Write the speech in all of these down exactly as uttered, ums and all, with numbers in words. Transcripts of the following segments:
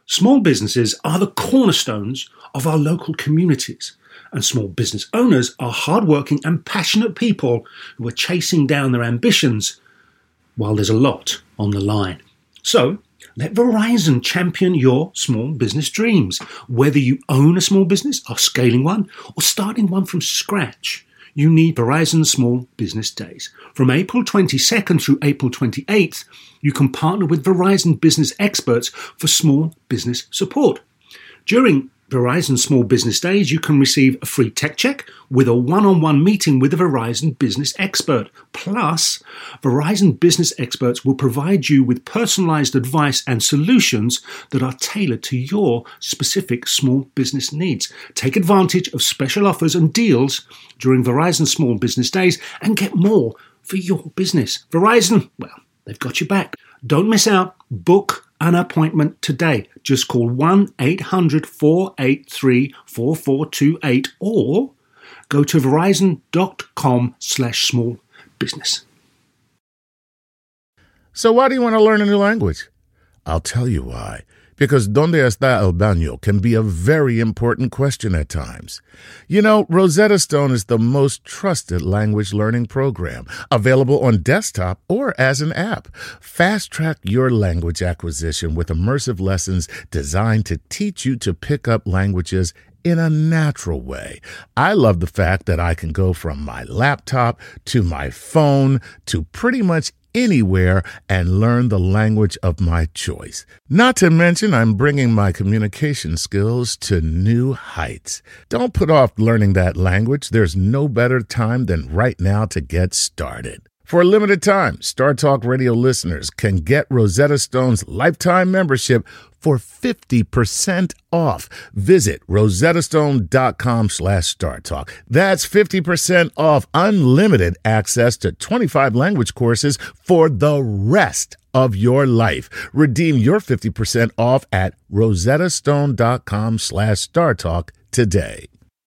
Small businesses are the cornerstones of our local communities, and small business owners are hardworking and passionate people who are chasing down their ambitions while there's a lot on the line. So, let Verizon champion your small business dreams. Whether you own a small business, are scaling one, or starting one from scratch, you need Verizon Small Business Days. From April twenty-second through April twenty-eighth, you can partner with Verizon business experts for small business support. During Verizon Small Business Days, you can receive a free tech check with a one-on-one meeting with a Verizon business expert. Plus, Verizon business experts will provide you with personalized advice and solutions that are tailored to your specific small business needs. Take advantage of special offers and deals during Verizon Small Business Days and get more for your business. Verizon, well, they've got your back. Don't miss out. Book an appointment today. Just call one eight hundred four eight three four four two eight or go to verizon.com slash small business. So why do you want to learn a new language? I'll tell you why. Because ¿Dónde está el baño? Can be a very important question at times. You know, Rosetta Stone is the most trusted language learning program, available on desktop or as an app. Fast-track your language acquisition with immersive lessons designed to teach you to pick up languages in a natural way. I love the fact that I can go from my laptop to my phone to pretty much anywhere and learn the language of my choice. Not to mention, I'm bringing my communication skills to new heights. Don't put off learning that language. There's no better time than right now to get started. For a limited time, Star Talk Radio listeners can get Rosetta Stone's lifetime membership for fifty percent off. Visit rosettastone.com slash StarTalk. That's fifty percent off unlimited access to twenty-five language courses for the rest of your life. Redeem your fifty percent off at rosettastone.com slash StarTalk today.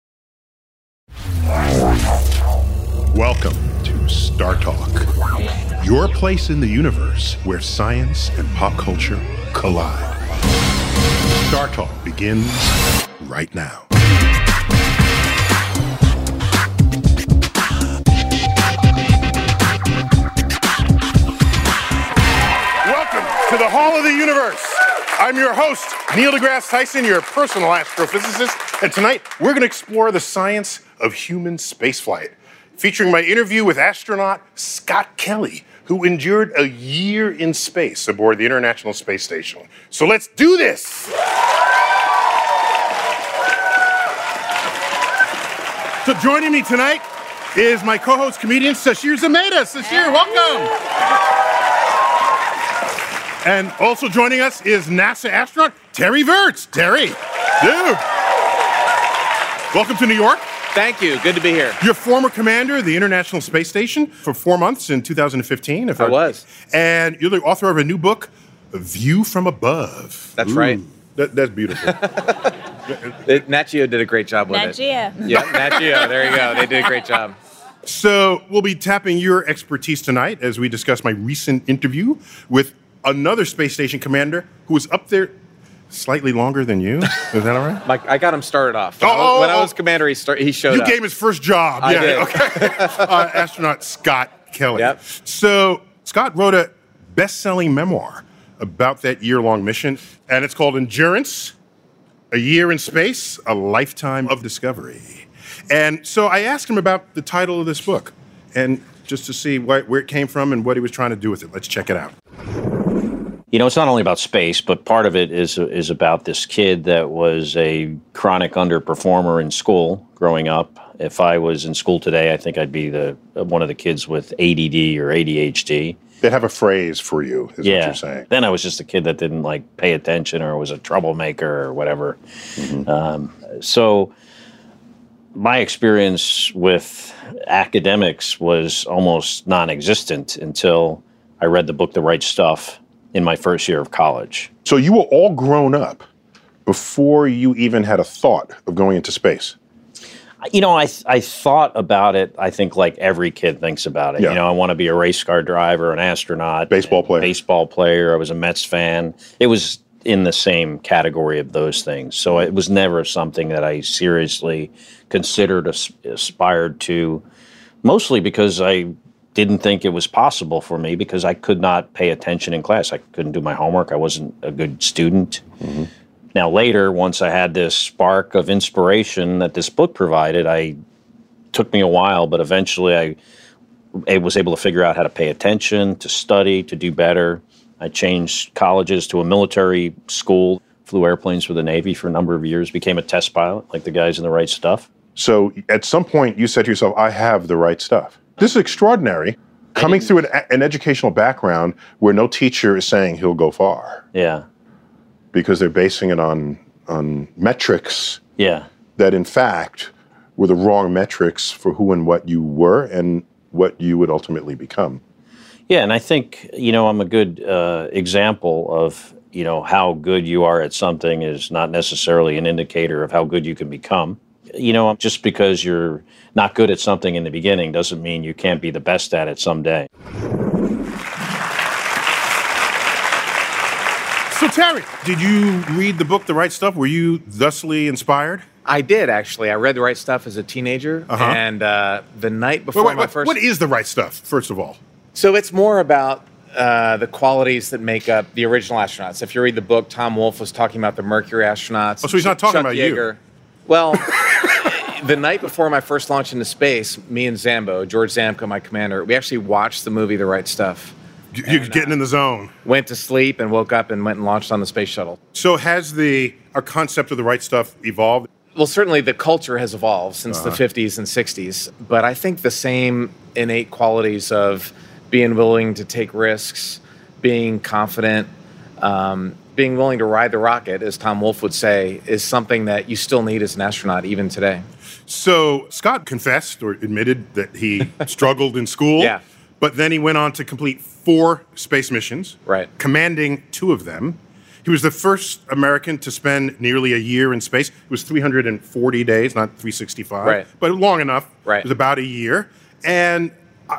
Welcome to Star Talk, your place in the universe where science and pop culture collide. Star Talk begins right now. Welcome to the Hall of the Universe. I'm your host, Neil deGrasse Tyson, your personal astrophysicist, and tonight we're going to explore the science of human spaceflight, featuring my interview with astronaut Scott Kelly, who endured a year in space aboard the International Space Station. So let's do this! So joining me tonight is my co-host comedian, Sashir Zameda. Sashir, welcome! And also joining us is NASA astronaut Terry Virts. Terry, dude! Welcome to New York. Thank you. Good to be here. You're former commander of the International Space Station for four months in two thousand fifteen. If I, I was. And you're the author of a new book, A View from Above. That's Ooh, right. That, that's beautiful. it, Nat Geo did a great job with Nat it. Geo. Yeah, Nat Geo. There you go. They did a great job. So we'll be tapping your expertise tonight as we discuss my recent interview with another space station commander who was up there slightly longer than you. Is that all right? Mike, I got him started off. When, Oh, I, was, when oh, I was commander, he, start, he showed You up. gave him his first job. I yeah, did. Okay. uh, astronaut Scott Kelly. Yep. So Scott wrote a best-selling memoir about that year-long mission, and it's called Endurance, A Year in Space, A Lifetime of Discovery. And so I asked him about the title of this book, and just to see why, where it came from and what he was trying to do with it. Let's check it out. You know, it's not only about space, but part of it is is about this kid that was a chronic underperformer in school growing up. If I was in school today, I think I'd be the one of the kids with A D D or A D H D. They have a phrase for you, is yeah. what you're saying. Then I was just a kid that didn't, like, pay attention or was a troublemaker or whatever. Mm-hmm. Um, so my experience with academics was almost non-existent until I read the book The Right Stuff in my first year of college. So you were all grown up before you even had a thought of going into space? You know, I I thought about it, I think, like every kid thinks about it. Yeah. You know, I want to be a race car driver, an astronaut. Baseball player. Baseball player. I was a Mets fan. It was in the same category of those things. So it was never something that I seriously considered, as- aspired to, mostly because I didn't think it was possible for me because I could not pay attention in class. I couldn't do my homework. I wasn't a good student. Mm-hmm. Now later, once I had this spark of inspiration that this book provided, I took me a while, but eventually I, I was able to figure out how to pay attention, to study, to do better. I changed colleges to a military school, flew airplanes for the Navy for a number of years, became a test pilot, like the guys in The Right Stuff. So at some point you said to yourself, I have the right stuff. This is extraordinary, coming through an, an educational background where no teacher is saying he'll go far. Yeah. Because they're basing it on on metrics Yeah. that, in fact, were the wrong metrics for who and what you were and what you would ultimately become. Yeah, and I think, you know, I'm a good uh, example of, you know, how good you are at something is not necessarily an indicator of how good you can become. You know, just because you're not good at something in the beginning doesn't mean you can't be the best at it someday. So, Terry, did you read the book, The Right Stuff? Were you thusly inspired? I did, actually. I read The Right Stuff as a teenager. Uh-huh. And uh, the night before Wait, wait, my what, first... what is The Right Stuff, first of all? So it's more about uh, the qualities that make up the original astronauts. If you read the book, Tom Wolfe was talking about the Mercury astronauts. Oh, so he's not talking Chuck about you. Yeager. Well, the night before my first launch into space, me and Zambo, George Zamko, my commander, we actually watched the movie The Right Stuff. You're And, getting uh, in the zone. Went to sleep and woke up and went and launched on the space shuttle. So has the our concept of The Right Stuff evolved? Well, certainly the culture has evolved since Uh-huh. the fifties and sixties, but I think the same innate qualities of being willing to take risks, being confident, um, being willing to ride the rocket, as Tom Wolfe would say, is something that you still need as an astronaut even today. So Scott confessed or admitted that he struggled in school. Yeah. But then he went on to complete four space missions, Right. commanding two of them. He was the first American to spend nearly a year in space. It was three hundred forty days, not three hundred sixty-five, Right. but long enough. Right. It was about a year. And uh,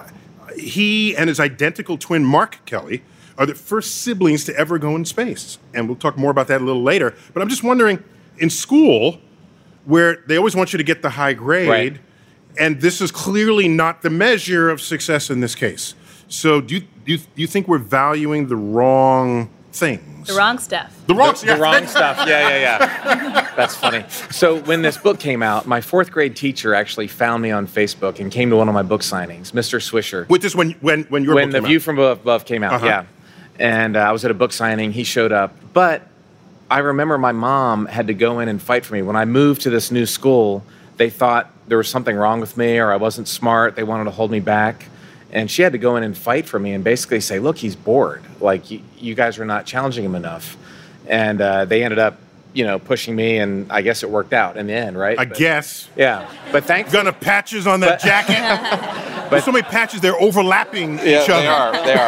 he and his identical twin, Mark Kelly, are the first siblings to ever go in space. And we'll talk more about that a little later. But I'm just wondering, in school, where they always want you to get the high grade, Right. and this is clearly not the measure of success in this case. So do you, do you, do you think we're valuing the wrong things? The wrong stuff. The wrong, The, the wrong stuff. Yeah, yeah, yeah. That's funny. So when this book came out, my fourth grade teacher actually found me on Facebook and came to one of my book signings, Mister Swisher. Which is when when when your when book The came View out. from Above came out, Uh-huh. yeah. And uh, I was at a book signing. He showed up. But I remember my mom had to go in and fight for me. When I moved to this new school, they thought there was something wrong with me or I wasn't smart. They wanted to hold me back. And she had to go in and fight for me and basically say, look, he's bored. Like, you, you guys are not challenging him enough. And uh, they ended up, you know, pushing me, and I guess it worked out in the end, right? I But- guess. Yeah. But thankfully... Gonna patches on that But- jacket. There's so many patches, they're overlapping Yeah, each other. they are. They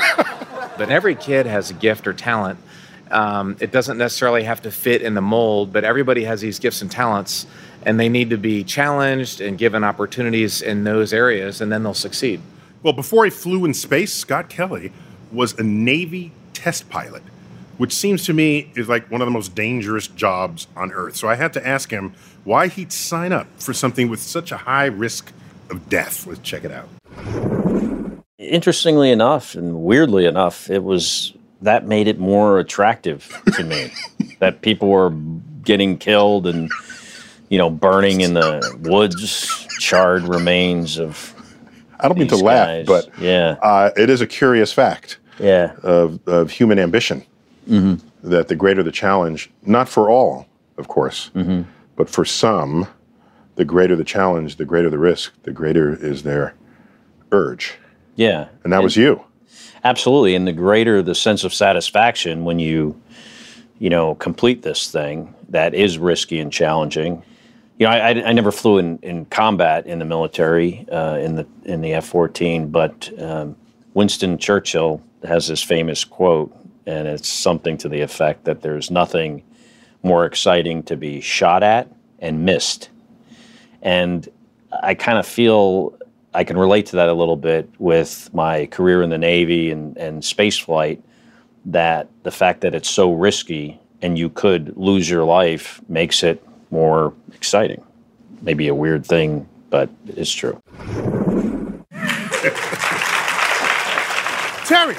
are. But every kid has a gift or talent. Um, it doesn't necessarily have to fit in the mold, but everybody has these gifts and talents, and they need to be challenged and given opportunities in those areas, and then they'll succeed. Well, before he flew in space, Scott Kelly was a Navy test pilot, which seems to me is like one of the most dangerous jobs on Earth. So I had to ask him why he'd sign up for something with such a high risk of death. Let's check it out. Interestingly enough, and weirdly enough, it was that made it more attractive to me that people were getting killed and, you know, burning in the woods, charred remains of. I don't mean to these laugh, guys. but yeah, uh, it is a curious fact yeah, of, of human ambition mm-hmm. that the greater the challenge, not for all, of course, Mm-hmm. but for some, the greater the challenge, the greater the risk, the greater is their urge. yeah. And that was you. Absolutely, and the greater the sense of satisfaction when you, you know, complete this thing that is risky and challenging. You know, I, I, I never flew in, in combat in the military uh, in the in the F fourteen, but um, Winston Churchill has this famous quote, and it's something to the effect that there's nothing more exciting to be shot at and missed. And I kind of feel I can relate to that a little bit with my career in the Navy and, and space flight, that the fact that it's so risky and you could lose your life makes it more exciting. Maybe a weird thing, but it's true. Terry,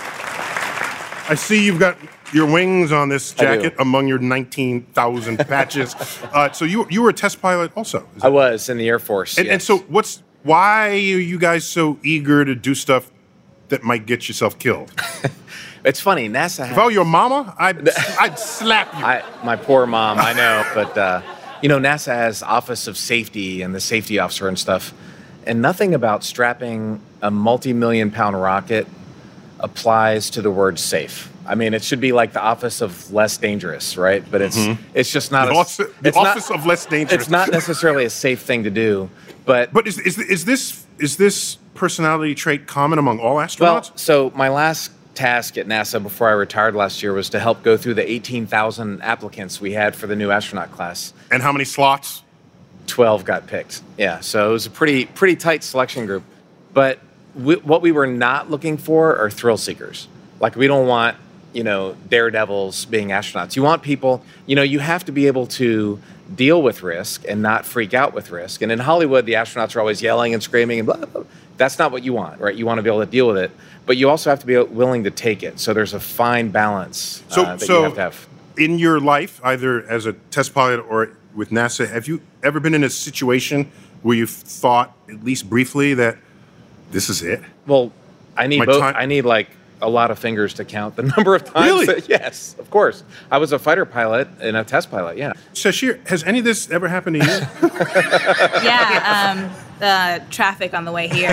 I see you've got your wings on this jacket among your nineteen thousand patches. Uh, so you you were a test pilot also? I was in the Air Force. And, yes. and so what's why are you guys so eager to do stuff that might get yourself killed? It's funny, NASA has... If I were your mama, I'd, I'd slap you. I, my poor mom, I know. But, uh, you know, NASA has Office of Safety and the safety officer and stuff. And nothing about strapping a multi-million pound rocket applies to the word safe. I mean, it should be like the Office of Less Dangerous, right? But it's mm-hmm. it's just not the a... Office, the it's office not, of Less Dangerous. It's not necessarily a safe thing to do, but... But is, is, is this is this personality trait common among all astronauts? Well, so my last task at NASA before I retired last year was to help go through the eighteen thousand applicants we had for the new astronaut class. And how many slots? twelve got picked. Yeah, so it was a pretty pretty tight selection group. But we, what we were not looking for are thrill seekers. Like, we don't want, you know, daredevils being astronauts. You want people, you know, you have to be able to deal with risk and not freak out with risk. And in Hollywood, the astronauts are always yelling and screaming and blah, blah, blah. That's not what you want, right? You want to be able to deal with it, but you also have to be willing to take it. So there's a fine balance uh, so, that so you have to have. In your life, either as a test pilot or with NASA, have you ever been in a situation where you've thought, at least briefly, that this is it? Well, I need My both. time- I need like a lot of fingers to count the number of times. Really? That, yes, of course. I was a fighter pilot and a test pilot. Yeah. Shashir, has any of this ever happened to you? Yeah, um, the traffic on the way here,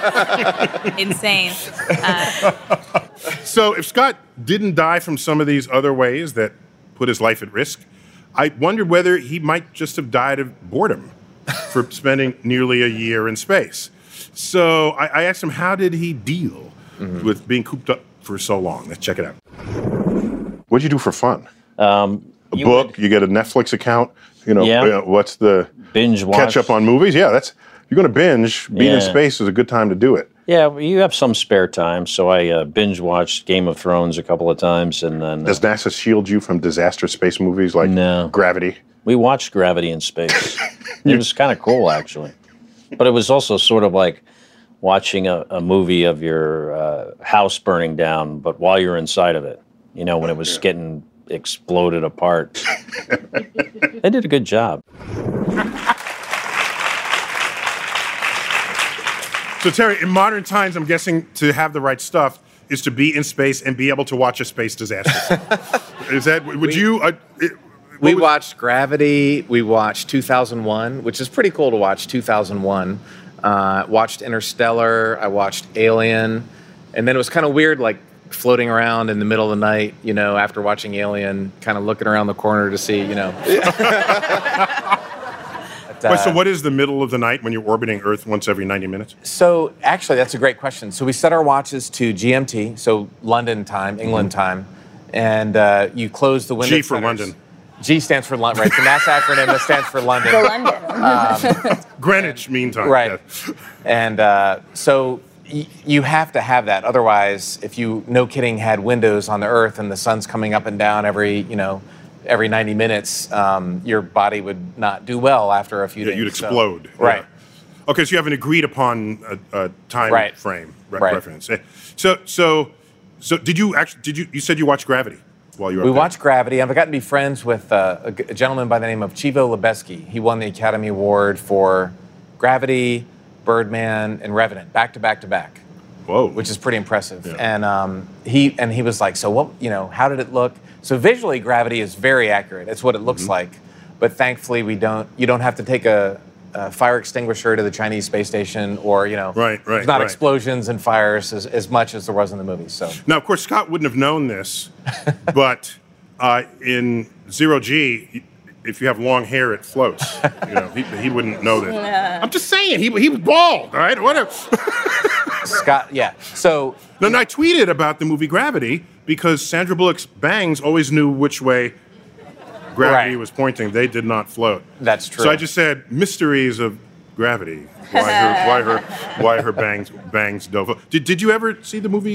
insane. Uh, So if Scott didn't die from some of these other ways that put his life at risk, I wondered whether he might just have died of boredom for spending nearly a year in space. So I, I asked him, how did he deal mm-hmm. with being cooped up for so long? Let's check it out. What'd you do for fun? Um, a you book? would- You get a Netflix account? You know, Yeah. you know, what's the Binge watch. catch up on movies? Yeah, that's you're going to binge. Being in Yeah. space is a good time to do it. Yeah, well, you have some spare time, so I uh, binge watched Game of Thrones a couple of times, and then uh, Does NASA shield you from disaster space movies like No. Gravity? we watched Gravity in Space. It was kind of cool, actually, but it was also sort of like watching a, a movie of your uh, house burning down, but while you're inside of it, you know, when it was getting exploded apart. They did a good job. So, Terry, in modern times, I'm guessing to have the right stuff is to be in space and be able to watch a space disaster. Is that, would We- you... Uh, it, what We was- watched Gravity. We watched two thousand one, which is pretty cool to watch. two thousand one. Uh, watched Interstellar. I watched Alien, and then it was kind of weird, like floating around in the middle of the night. You know, after watching Alien, kind of looking around the corner to see. You know. But, Wait, so uh, what is the middle of the night when you're orbiting Earth once every ninety minutes? So actually, that's a great question. So we set our watches to G M T, so London time, England time, and uh, you close the window. G for centers. London. G stands for London, right? The NASA acronym that stands for London. for London. Greenwich Mean Time. Right. yeah. And uh, so y- you have to have that. Otherwise, if you, no kidding, had windows on the Earth and the sun's coming up and down every, you know, every ninety minutes, um, your body would not do well after a few Yeah, days. you'd So- explode. right. Yeah. Okay, so you have an agreed upon a, a time Right. frame re- Right. reference. Eh, So, so, so did you actually? Did you? You said you watched Gravity while you were. We up there. watched Gravity. I've gotten to be friends with uh, a, g- a gentleman by the name of Chivo Lebeski. He won the Academy Award for Gravity, Birdman, and Revenant, back to back to back, Whoa. which is pretty impressive. Yeah. And um, he and he was like, "So what? You know, how did it look?" So visually, Gravity is very accurate. It's what it looks Mm-hmm. like. But thankfully, we don't. You don't have to take a, a fire extinguisher to the Chinese space station, or you know, Right, right, there's not right. explosions and fires as, as much as there was in the movie. So. Now, of course, Scott wouldn't have known this, but uh, in Zero G, if you have long hair, it floats. You know, he, he wouldn't know that. I'm just saying, he, he was bald, all right? Whatever. Scott, yeah. So Then I tweeted about the movie Gravity because Sandra Bullock's bangs always knew which way gravity Right. was pointing. They did not float. That's true. So I just said mysteries of gravity. Why her? Why her? Why her bangs bangs don't float. Did Did you ever see the movie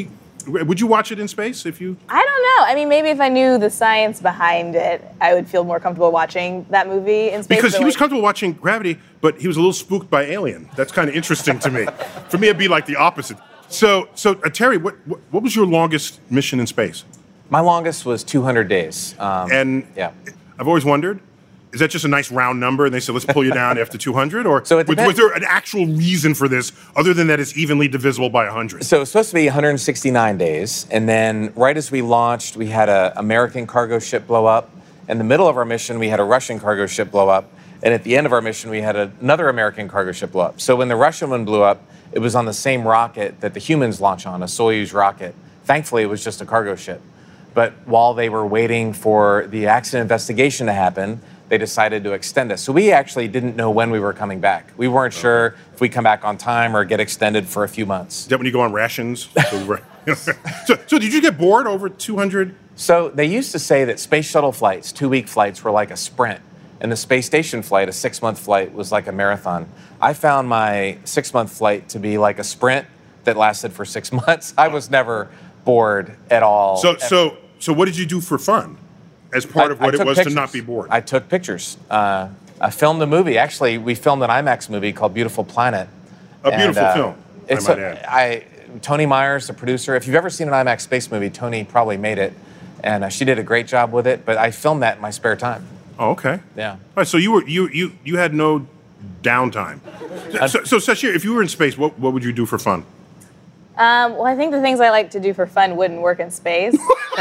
Would you watch it in space if you? I don't know. I mean, maybe if I knew the science behind it, I would feel more comfortable watching that movie in space. Because he like, was comfortable watching Gravity, but he was a little spooked by Alien. That's kind of interesting to me. For me, it'd be like the opposite. So, so uh, Terry, what, what what was your longest mission in space? My longest was two hundred days. Um, And yeah. I've always wondered, is that just a nice round number and they said, let's pull you down after two hundred? Or So it was, depends. was there an actual reason for this other than that it's evenly divisible by one hundred? So it was supposed to be one hundred sixty-nine days, and then right as we launched, we had an American cargo ship blow up. In the middle of our mission, we had a Russian cargo ship blow up, and at the end of our mission, we had a, another American cargo ship blow up. So when the Russian one blew up, it was on the same rocket that the humans launch on, a Soyuz rocket. Thankfully, it was just a cargo ship. But while they were waiting for the accident investigation to happen, they decided to extend us. So we actually didn't know when we were coming back. We weren't sure if we come back on time or get extended for a few months. Is that when you go on rations? so, so, so did you get bored over two hundred? So they used to say that space shuttle flights, two-week flights, were like a sprint, and the space station flight, a six-month flight, was like a marathon. I found my six-month flight to be like a sprint that lasted for six months. I was never bored at all. So, so, so what did you do for fun as part I- of what I it took was pictures. to not be bored? I took pictures. Uh, I filmed a movie. Actually, we filmed an IMAX movie called Beautiful Planet. A beautiful And, uh, film, It's I might a- add. I, Tony Myers, the producer. If you've ever seen an IMAX space movie, Tony probably made it, and uh, she did a great job with it. But I filmed that in my spare time. Oh, okay. Yeah. All right, so you were you you you had no downtime. So, so Sashir, if you were in space, what what would you do for fun? Um, well, I think the things I like to do for fun wouldn't work in space.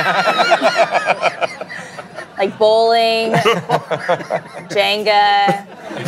Like bowling, Jenga.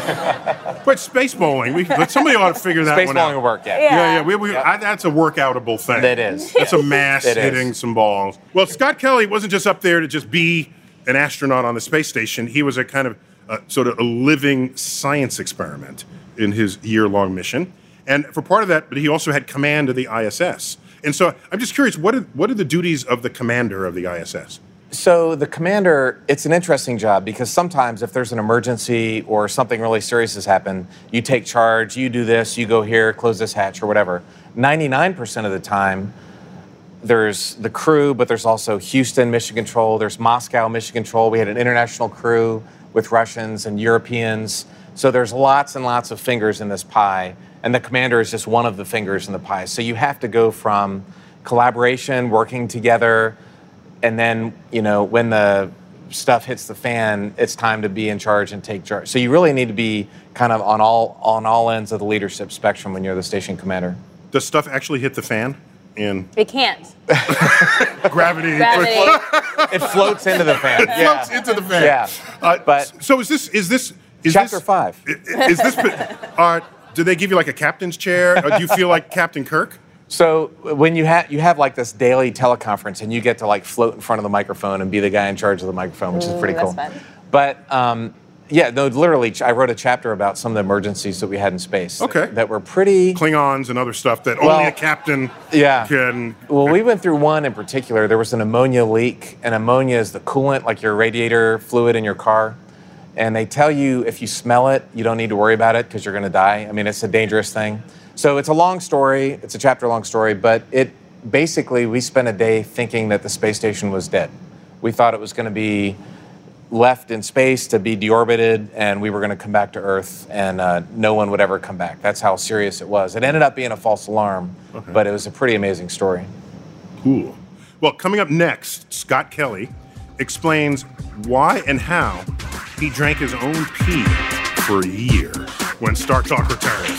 But space bowling, we but somebody ought to figure that Space one bowling out. will work, yeah. Yeah. Yeah, yeah, we, we, I, that's a workoutable thing. It is. That's a mass It is. hitting some balls. Well, Scott Kelly wasn't just up there to just be an astronaut on the space station. He was a kind of uh, sort of a living science experiment in his year-long mission. And for part of that, but he also had command of the I S S. And so I'm just curious, what are, what are the duties of the commander of the I S S? So the commander, it's an interesting job because sometimes if there's an emergency or something really serious has happened, you take charge, you do this, you go here, close this hatch or whatever. ninety-nine percent of the time, there's the crew, but there's also Houston, Mission Control, there's Moscow, Mission Control. We had an international crew with Russians and Europeans. So there's lots and lots of fingers in this pie, and the commander is just one of the fingers in the pie. So you have to go from collaboration, working together, and then, you know, when the stuff hits the fan, it's time to be in charge and take charge. So you really need to be kind of on all on all ends of the leadership spectrum when you're the station commander. Does stuff actually hit the fan in It can't. gravity? Gravity. It floats into the fan. Floats into the fan. Yeah. Uh, But- so is this is this is Chapter this, five. i- Is this? Uh, do they give you like a captain's chair? Or do you feel like Captain Kirk? So when you have you have like this daily teleconference and you get to like float in front of the microphone and be the guy in charge of the microphone, which is pretty Mm, that's cool. fun. But um, yeah, no, literally, I wrote a chapter about some of the emergencies that we had in space. Okay. That were pretty. Klingons and other stuff that Well, only a captain yeah. can. Well, we went through one in particular. There was an ammonia leak, and ammonia is the coolant, like your radiator fluid in your car. And they tell you if you smell it, you don't need to worry about it because you're going to die. I mean, it's a dangerous thing. So it's a long story. It's a chapter-long story, but it basically we spent a day thinking that the space station was dead. We thought it was going to be left in space to be deorbited, and we were going to come back to Earth, and uh, no one would ever come back. That's how serious it was. It ended up being a false alarm, but it was a pretty amazing story. Cool. Well, coming up next, Scott Kelly explains why and how he drank his own pee for a year when Star Talk returns.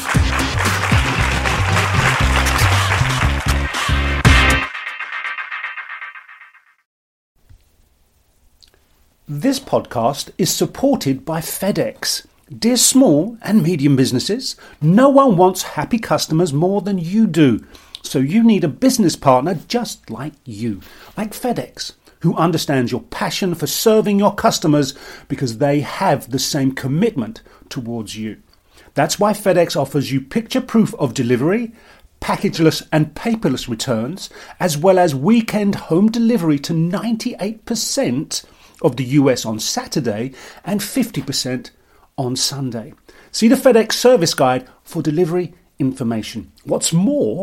This podcast is supported by FedEx. Dear small and medium businesses, no one wants happy customers more than you do. So you need a business partner just like you, like FedEx, who understands your passion for serving your customers because they have the same commitment towards you. That's why FedEx offers you picture proof of delivery, packageless and paperless returns, as well as weekend home delivery to ninety-eight percent of the U S on Saturday and fifty percent on Sunday. See the FedEx service guide for delivery information. What's more,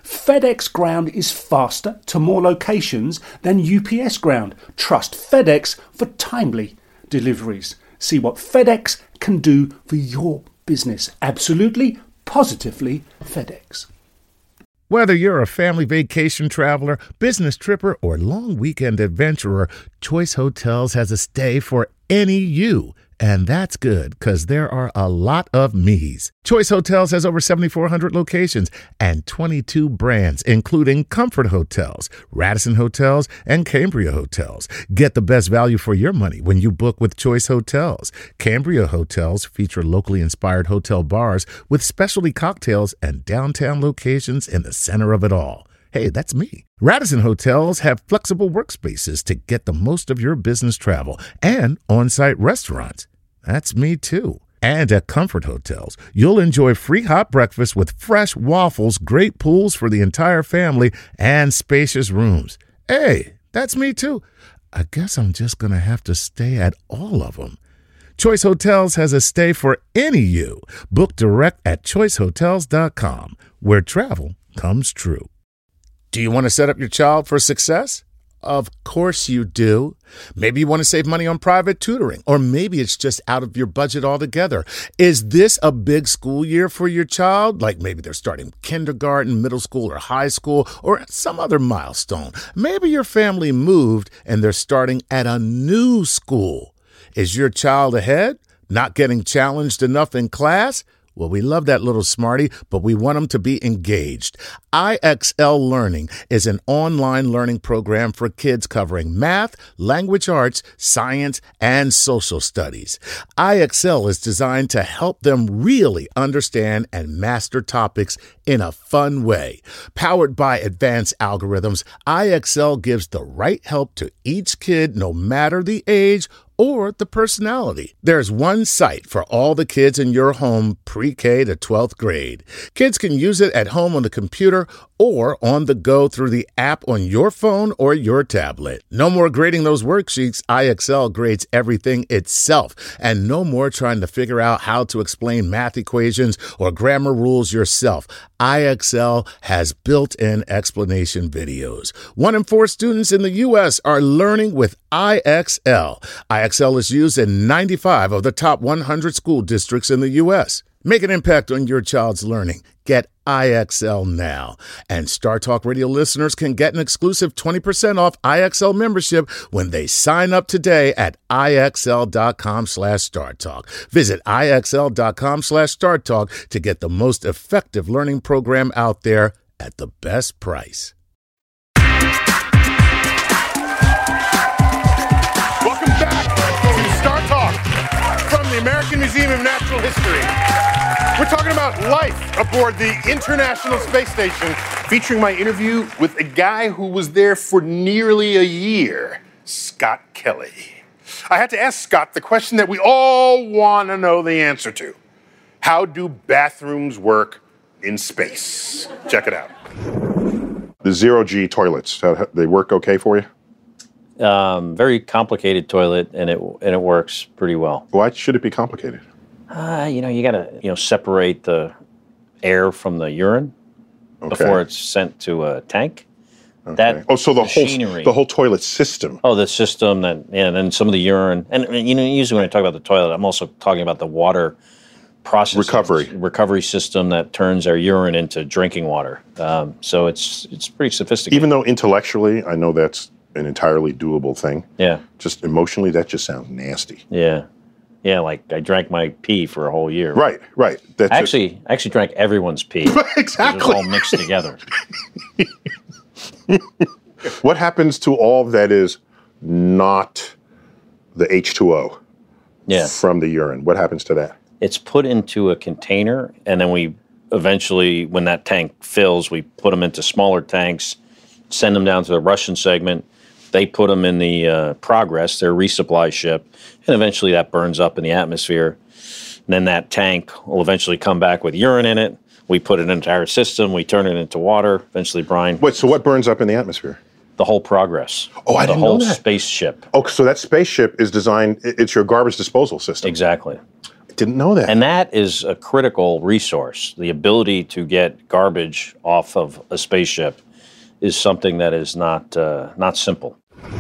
FedEx Ground is faster to more locations than U P S Ground. Trust FedEx for timely deliveries. See what FedEx can do for your business. Absolutely, positively FedEx. Whether you're a family vacation traveler, business tripper, or long weekend adventurer, Choice Hotels has a stay for any you. And that's good, because there are a lot of me's. Choice Hotels has over seventy-four hundred locations and twenty-two brands, including Comfort Hotels, Radisson Hotels, and Cambria Hotels. Get the best value for your money when you book with Choice Hotels. Cambria Hotels feature locally inspired hotel bars with specialty cocktails and downtown locations in the center of it all. Hey, that's me. Radisson Hotels have flexible workspaces to get the most of your business travel and on-site restaurants. That's me too. And at Comfort Hotels, you'll enjoy free hot breakfast with fresh waffles, great pools for the entire family, and spacious rooms. Hey, that's me too. I guess I'm just going to have to stay at all of them. Choice Hotels has a stay for any you. Book direct at choice hotels dot com, where travel comes true. Do you want to set up your child for success? Of course you do. Maybe you want to save money on private tutoring, or maybe it's just out of your budget altogether. Is this a big school year for your child? Like maybe they're starting kindergarten, middle school, or high school, or some other milestone. Maybe your family moved and they're starting at a new school. Is your child ahead? Not getting challenged enough in class? Well, we love that little smarty, but we want them to be engaged. I X L Learning is an online learning program for kids covering math, language arts, science, and social studies. I X L is designed to help them really understand and master topics in a fun way. Powered by advanced algorithms, I X L gives the right help to each kid, no matter the age or the personality. There's one site for all the kids in your home pre-K to twelfth grade. Kids can use it at home on the computer or on the go through the app on your phone or your tablet. No more grading those worksheets. I X L grades everything itself. And no more trying to figure out how to explain math equations or grammar rules yourself. I X L has built-in explanation videos. One in four students in the U S are learning with I X L. I X L is used in ninety-five of the top one hundred school districts in the U S. Make an impact on your child's learning. Get I X L now. And Star Talk Radio listeners can get an exclusive twenty percent off I X L membership when they sign up today at IXL.com slash StarTalk. Visit IXL.com slash StarTalk to get the most effective learning program out there at the best price. Welcome back to Star Talk from the American Museum of Natural History. We're talking about life aboard the International Space Station, featuring my interview with a guy who was there for nearly a year, Scott Kelly. I had to ask Scott the question that we all want to know the answer to. How do bathrooms work in space? Check it out. The zero-G toilets, they work okay for you? Um, very complicated toilet, and it and it works pretty well. Why should it be complicated? Uh, you know, you got to you know separate the air from the urine Okay. before it's sent to a tank. Okay. That oh, so the machinery. whole the whole toilet system. Oh, the system that, yeah, and then some of the urine, and and, you know, usually when I talk about the toilet, I'm also talking about the water process Recovery. recovery system that turns our urine into drinking water. Um, so it's it's pretty sophisticated. Even though intellectually I know that's an entirely doable thing, yeah, just emotionally that just sounds nasty. yeah, yeah. Like I drank my pee for a whole year. Right, right. That's I actually, I actually drank everyone's pee. exactly. It was all mixed together. What happens to all that is not the H two O Yeah. from the urine? What happens to that? It's put into a container, and then we eventually, when that tank fills, we put them into smaller tanks, send them down to the Russian segment. They put them in the uh, Progress, their resupply ship, and eventually that burns up in the atmosphere. And then that tank will eventually come back with urine in it. We put it into our system. We turn it into water. Eventually, brine. Wait, so what burns up in the atmosphere? The whole Progress. Oh, I the didn't know whole that. spaceship. Oh, so that spaceship is designed, it- it's your garbage disposal system. Exactly. Didn't know that. And that is a critical resource. The ability to get garbage off of a spaceship is something that is not uh, not simple.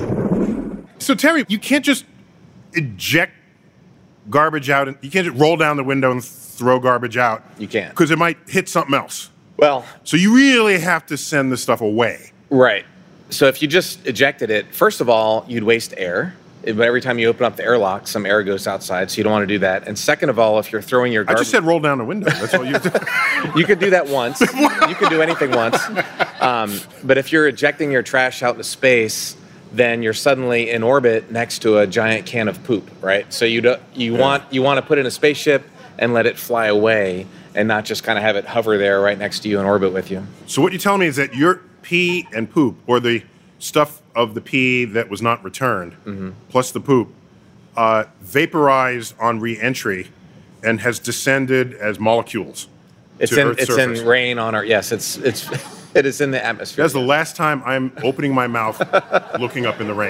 So, Terry, you can't just eject garbage out. And you can't just roll down the window and throw garbage out. You can't. Because it might hit something else. Well, So you really have to send the stuff away. right. So if you just ejected it, first of all, you'd waste air. But every time you open up the airlock, some air goes outside, so you don't want to do that. And second of all, if you're throwing your I garbage... just said roll down the window. That's all you did. You could do that once. You could do anything once. Um, but if you're ejecting your trash out into space, then you're suddenly in orbit next to a giant can of poop, right? So you do, you yeah. want you want to put in a spaceship and let it fly away, and not just kind of have it hover there right next to you in orbit with you. So what you're telling me is that your pee and poop, or the stuff of the pee that was not returned, mm-hmm. plus the poop, uh, vaporized on re-entry and has descended as molecules. It's to in Earth's it's surface. in rain on our yes. It's it's it is in the atmosphere. That's the last time I'm opening my mouth, looking up in the rain.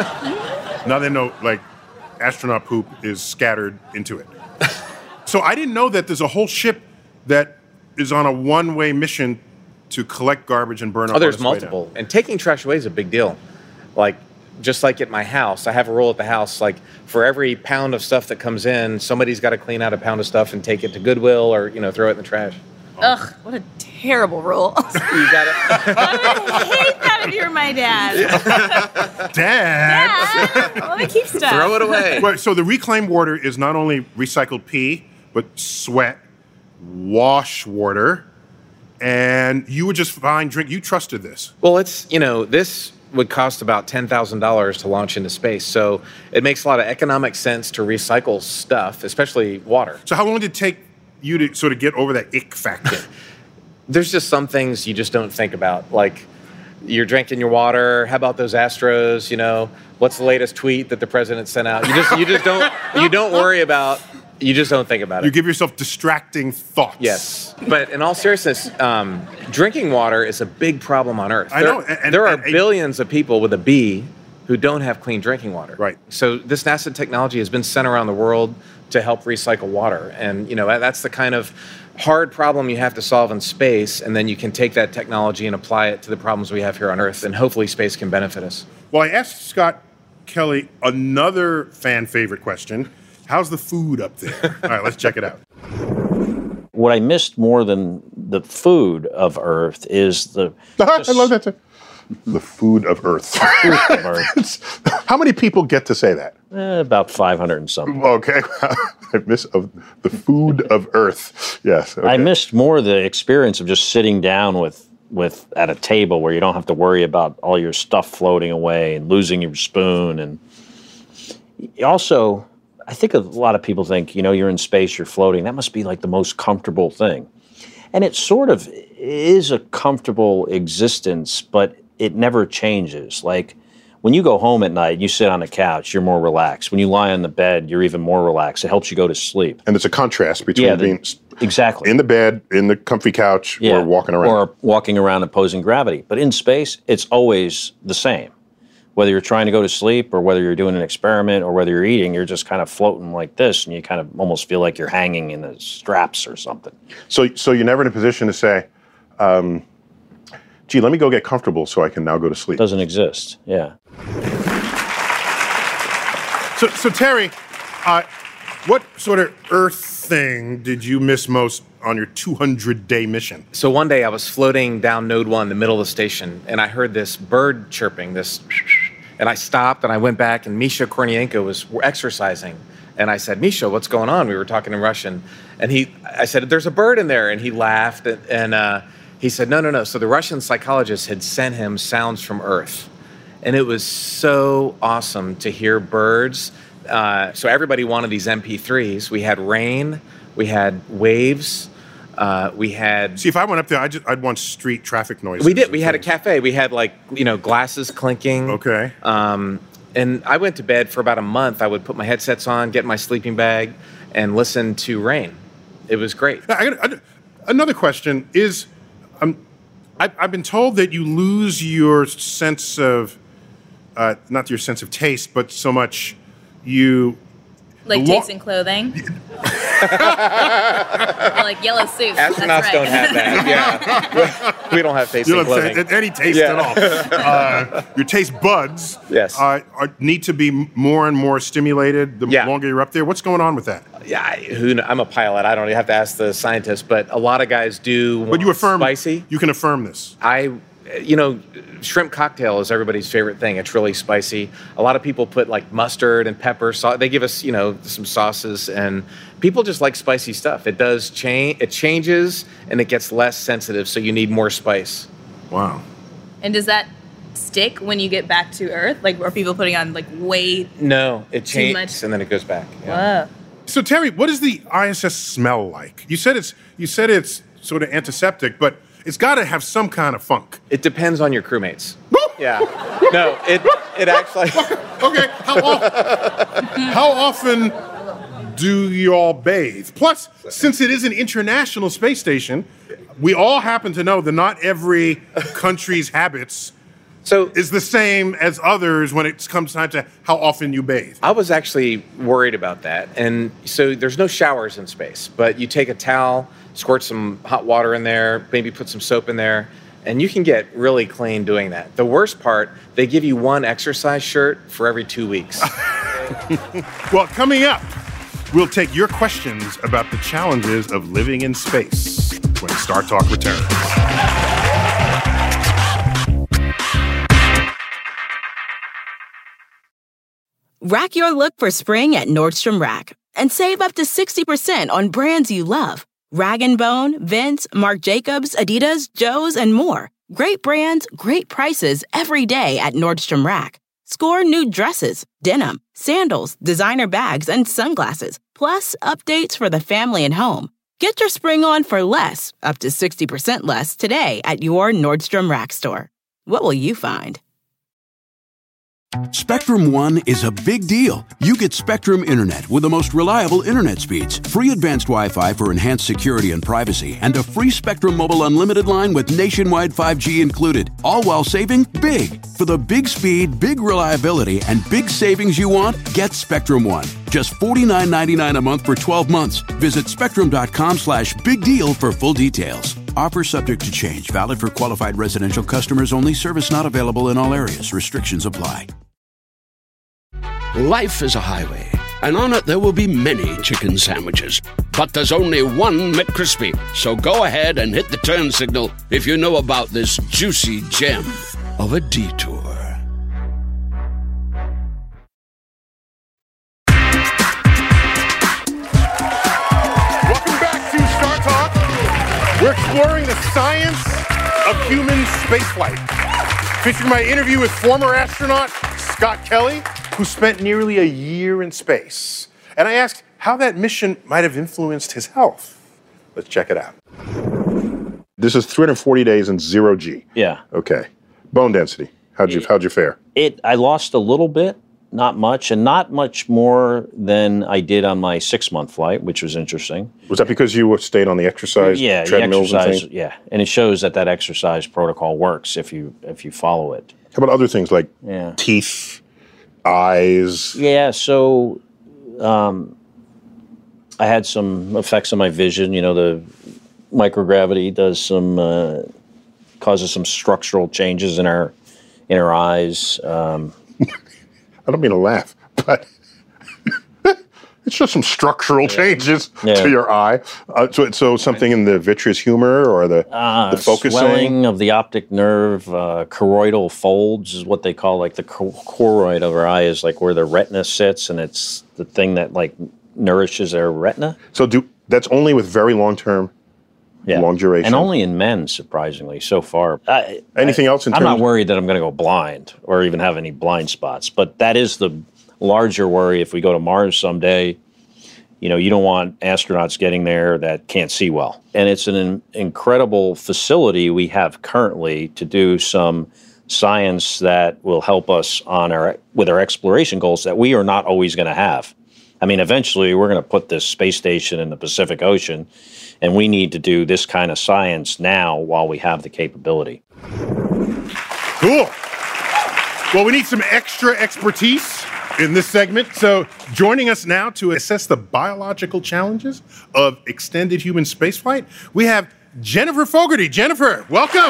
Now they know, like, astronaut poop is scattered into it. So I didn't know that there's a whole ship that is on a one-way mission to collect garbage and burn up. Oh, there's on its way multiple. down. And taking trash away is a big deal. Like, just like at my house, I have a rule at the house, like, for every pound of stuff that comes in, somebody's got to clean out a pound of stuff and take it to Goodwill or, you know, throw it in the trash. Ugh, what a terrible rule. You got it. I would hate that if you're my dad. Dad! Dad, let me keep stuff. Throw it away. Right, so the reclaimed water is not only recycled pee, but sweat, wash water, and you would just find drink. You trusted this. Well, it's, you know, this would cost about ten thousand dollars to launch into space. So it makes a lot of economic sense to recycle stuff, especially water. So how long did it take you to sort of get over that ick factor? There's just some things you just don't think about. Like, you're drinking your water. How about those Astros? You know, what's the latest tweet that the president sent out? You just, you just don't, you don't worry about. You just don't think about it. You give yourself distracting thoughts. Yes, but in all seriousness, um, drinking water is a big problem on Earth. I there, know. And, there are and, and, billions of people with a B who don't have clean drinking water. Right. So this NASA technology has been sent around the world to help recycle water, and you know that's the kind of hard problem you have to solve in space, and then you can take that technology and apply it to the problems we have here on Earth, and hopefully space can benefit us. Well, I asked Scott Kelly another fan favorite question. How's the food up there? All right, let's check it out. What I missed more than the food of Earth is the... I love that. The food of Earth. Food of Earth. How many people get to say that? Eh, about five hundred and something. Okay. I miss of the food of Earth. Yes. Okay. I missed more the experience of just sitting down with, with at a table where you don't have to worry about all your stuff floating away and losing your spoon. And also, I think a lot of people think, you know, you're in space, you're floating. That must be like the most comfortable thing. And it sort of is a comfortable existence, but it never changes. Like, when you go home at night, you sit on the couch, you're more relaxed. When you lie on the bed, you're even more relaxed. It helps you go to sleep. And it's a contrast between yeah, being the, exactly. in the bed, in the comfy couch, yeah, or walking around. Or walking around opposing gravity. But in space, it's always the same. Whether you're trying to go to sleep or whether you're doing an experiment or whether you're eating, you're just kind of floating like this, and you kind of almost feel like you're hanging in the straps or something. So, so you're never in a position to say, um, gee, let me go get comfortable so I can now go to sleep. Doesn't exist, yeah. So, so Terry, uh, what sort of Earth thing did you miss most on your two hundred day mission? So one day I was floating down Node one, the middle of the station, and I heard this bird chirping, this, and I stopped and I went back, and Misha Kornienko was exercising. And I said, Misha, what's going on? We were talking in Russian. And he, I said, there's a bird in there. And he laughed, and, and uh, he said, no, no, no. So the Russian psychologist had sent him sounds from Earth. And it was so awesome to hear birds. Uh, so everybody wanted these M P threes. We had rain, we had waves, uh, we had... See, if I went up there, I'd, just, I'd want street traffic noises. We did. We had a cafe. We had, like, you know, glasses clinking. Okay. Um, and I went to bed for about a month. I would put my headsets on, get in my sleeping bag, and listen to rain. It was great. I got, I, another question is, um, I, I've been told that you lose your sense of, uh, not your sense of taste, but so much you... Like lo- taste in clothing? like yellow soup. Astronauts That's right. don't have that. Yeah, we don't have tasting You don't clothing. have any taste Yeah. at all. Uh, your taste buds Yes. uh, are, need to be more and more stimulated the Yeah. longer you're up there. What's going on with that? Yeah, I, who, kn- I'm a pilot. I don't have to ask the scientists, but a lot of guys do. But you want affirm spicy. You can affirm this. I, you know, shrimp cocktail is everybody's favorite thing. It's really spicy. A lot of people put like mustard and pepper sauce. They give us, you know, some sauces, and people just like spicy stuff. It does change. It changes, and it gets less sensitive, so you need more spice. Wow. And does that stick when you get back to Earth? Like, are people putting on like way? No, it Too changes, much? and then it goes back. Yeah. Whoa. So Terry, what does the I S S smell like? You said it's you said it's sort of antiseptic, but it's got to have some kind of funk. It depends on your crewmates. Yeah. No, it it actually. Okay, how often, how often do you all bathe? Plus, since it is an international space station, we all happen to know that not every country's habits So is the same as others when it comes time to how often you bathe. I was actually worried about that. And so there's no showers in space, but you take a towel, squirt some hot water in there, maybe put some soap in there, and you can get really clean doing that. The worst part, they give you one exercise shirt for every two weeks. Well, coming up, we'll take your questions about the challenges of living in space when Star Talk returns. Rack your look for spring at Nordstrom Rack and save up to sixty percent on brands you love. Rag and Bone, Vince, Marc Jacobs, Adidas, Joe's, and more. Great brands, great prices every day at Nordstrom Rack. Score new dresses, denim, sandals, designer bags, and sunglasses, plus updates for the family and home. Get your spring on for less, up to sixty percent less today at your Nordstrom Rack store. What will you find? Spectrum One is a big deal. You get Spectrum Internet with the most reliable internet speeds, free advanced Wi-Fi for enhanced security and privacy, and a free Spectrum Mobile Unlimited line with nationwide five G included, all while saving big. For the big speed, big reliability, and big savings you want, get Spectrum One. Just forty-nine ninety-nine a month for twelve months. Visit spectrum.com slash big deal for full details. Offer subject to change. Valid for qualified residential customers only. Service not available in all areas. Restrictions apply. Life is a highway, and on it there will be many chicken sandwiches. But there's only one McCrispy. So go ahead and hit the turn signal if you know about this juicy gem of a detour. Welcome back to Star Talk. We're exploring the science of human spaceflight. Featuring my interview with former astronaut Scott Kelly, who spent nearly a year in space. And I asked how that mission might have influenced his health. Let's check it out. This is three hundred forty days in zero G. Yeah. Okay. Bone density. How'd you, how'd you fare? It. I lost a little bit, not much, and not much more than I did on my six-month flight, which was interesting. Was that because you stayed on the exercise yeah, the treadmills and exercise, things? yeah, and it shows that that exercise protocol works if you if you follow it. How about other things like Yeah. teeth, eyes? Yeah, so um, I had some effects on my vision. You know, the microgravity does some uh, causes some structural changes in our in our eyes. Um, I don't mean to laugh, but it's just some structural changes Yeah. to your eye. Uh, so, so something in the vitreous humor or the uh, the focusing. swelling of the optic nerve, uh, choroidal folds is what they call like the cho- choroid of our eye is like where the retina sits, and it's the thing that like nourishes our retina. So do that's only with very long term, Yeah. long duration, And only in men, surprisingly, so far. I, Anything I, else in I'm terms not of- worried that I'm going to go blind or even have any blind spots, but that is the larger worry if we go to Mars someday. You know, you don't want astronauts getting there that can't see well. And it's an in- incredible facility we have currently to do some science that will help us on our with our exploration goals that we are not always going to have. I mean, eventually we're going to put this space station in the Pacific Ocean, and we need to do this kind of science now while we have the capability. Cool. Well, we need some extra expertise in this segment. So joining us now to assess the biological challenges of extended human spaceflight, we have Jennifer Fogarty. Jennifer, welcome.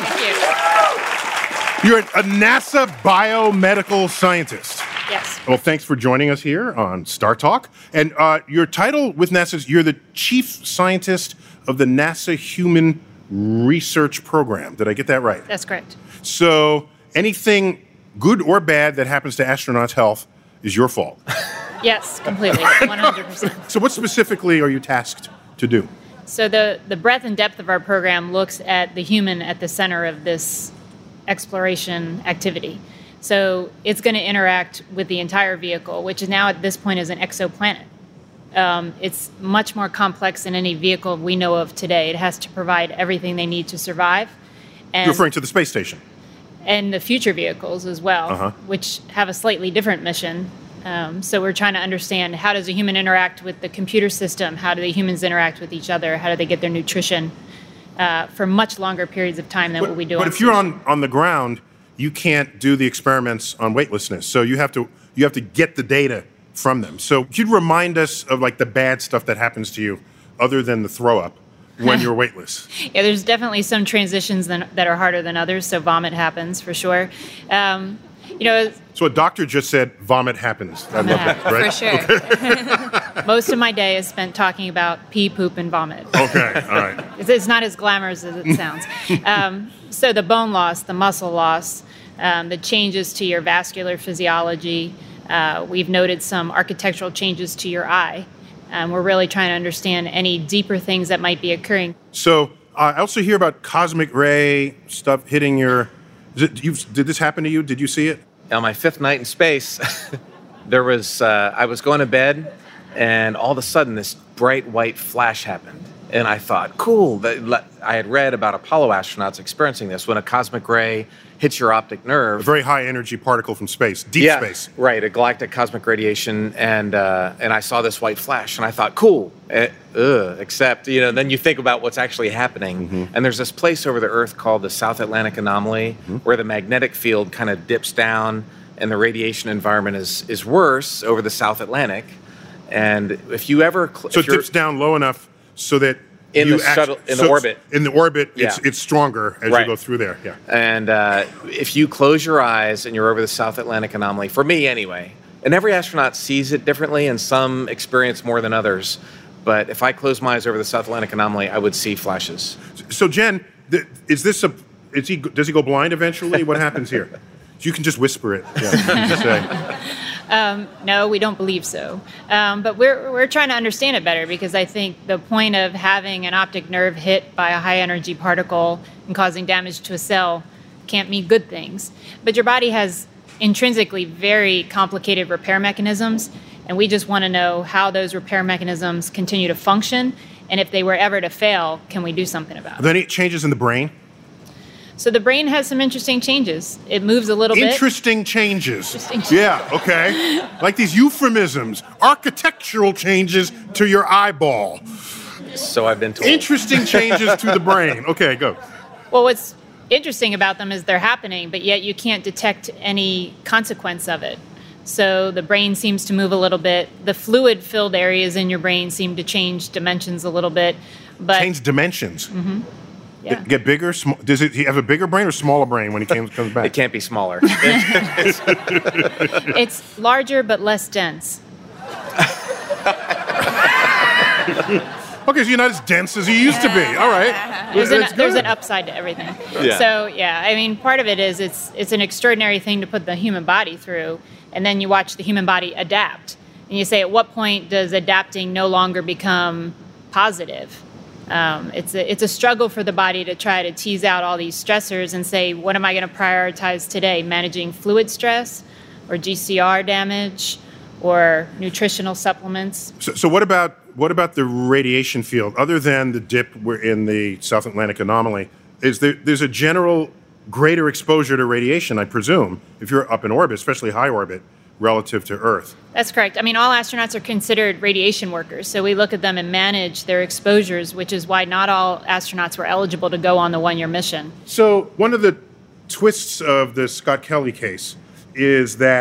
Thank you. You're a NASA biomedical scientist. Yes. Well, thanks for joining us here on Star Talk. And uh, your title with NASA is you're the chief scientist of the NASA Human Research Program. Did I get that right? That's correct. So anything good or bad that happens to astronauts' health is your fault. Yes, completely, one hundred percent. So what specifically are you tasked to do? So the, the breadth and depth of our program looks at the human at the center of this exploration activity. So it's going to interact with the entire vehicle, which is now at this point is an exoplanet. Um, it's much more complex than any vehicle we know of today. It has to provide everything they need to survive. And You're referring to the space station. And the future vehicles as well, Uh-huh. which have a slightly different mission. Um, so we're trying to understand, how does a human interact with the computer system? How do the humans interact with each other? How do they get their nutrition uh, for much longer periods of time than But, what we do but on if you're station. on, on the ground, you can't do the experiments on weightlessness. So you have to you have to get the data from them. So could you remind us of like the bad stuff that happens to you other than the throw up when you're weightless? Yeah, there's definitely some transitions than, that are harder than others, so vomit happens for sure. Um, you know, So a doctor just said vomit happens. I love that, right? For sure. Most of my day is spent talking about pee, poop, and vomit. Okay, all right. It's, it's not as glamorous as it sounds. Um, so the bone loss, the muscle loss, um, the changes to your vascular physiology. Uh, we've noted some architectural changes to your eye. Um, we're really trying to understand any deeper things that might be occurring. So uh, I also hear about cosmic ray stuff hitting your. Is it, you've, did this happen to you? Did you see it? On my fifth night in space, there was uh, I was going to bed, and all of a sudden this bright white flash happened, and I thought, cool. That, I had read about Apollo astronauts experiencing this when a cosmic ray hits your optic nerve. A very high energy particle from space, deep yeah, space. Right, a galactic cosmic radiation, and uh, and I saw this white flash, and I thought, cool. Uh, ugh, except, you know, then you think about what's actually happening, Mm-hmm. and there's this place over the Earth called the South Atlantic Anomaly, Mm-hmm. where the magnetic field kind of dips down, and the radiation environment is is worse over the South Atlantic. And if you ever, cl- So if it you're- dips down low enough so that In you the act- shuttle- in the so orbit. In the orbit, it's Yeah. it's stronger as Right. you go through there. Yeah. And uh, if you close your eyes and you're over the South Atlantic Anomaly, for me anyway, and every astronaut sees it differently, and some experience more than others. But if I close my eyes over the South Atlantic Anomaly, I would see flashes. So Jen, th- is this a? Is he? Does he go blind eventually? What happens here? You can just whisper it. Yeah. Just say. Um, no, we don't believe so. Um, but we're, we're trying to understand it better, because I think the point of having an optic nerve hit by a high energy particle and causing damage to a cell can't mean good things. But your body has intrinsically very complicated repair mechanisms, and we just want to know how those repair mechanisms continue to function, and if they were ever to fail, can we do something about Are it? there any changes in the brain? So the brain has some interesting changes. It moves a little bit. Interesting changes. Interesting changes. Yeah. Okay. Like these euphemisms, architectural changes to your eyeball. So I've been told. Interesting changes to the brain. Okay, go. Well, what's interesting about them is they're happening, but yet you can't detect any consequence of it. So the brain seems to move a little bit. The fluid-filled areas in your brain seem to change dimensions a little bit. But Change dimensions. Mhm. Yeah. Get bigger. Sm- does it? He have a bigger brain or smaller brain when he comes comes back? It can't be smaller. It's larger but less dense. Okay, so you're not as dense as you used to be. All right. There's That's an, there's good. an upside to everything. Yeah. So yeah, I mean, part of it is it's it's an extraordinary thing to put the human body through, and then you watch the human body adapt, and you say, at what point does adapting no longer become positive? Um, it's a it's a struggle for the body to try to tease out all these stressors and say, what am I going to prioritize today? Managing fluid stress, or G C R damage, or nutritional supplements? So, so what about what about the radiation field? Other than the dip we're in the South Atlantic Anomaly, is there there's a general greater exposure to radiation, I presume, if you're up in orbit, especially high orbit, relative to Earth? That's correct. I mean, all astronauts are considered radiation workers, so we look at them and manage their exposures, which is why not all astronauts were eligible to go on the one-year mission. So one of the twists of the Scott Kelly case is that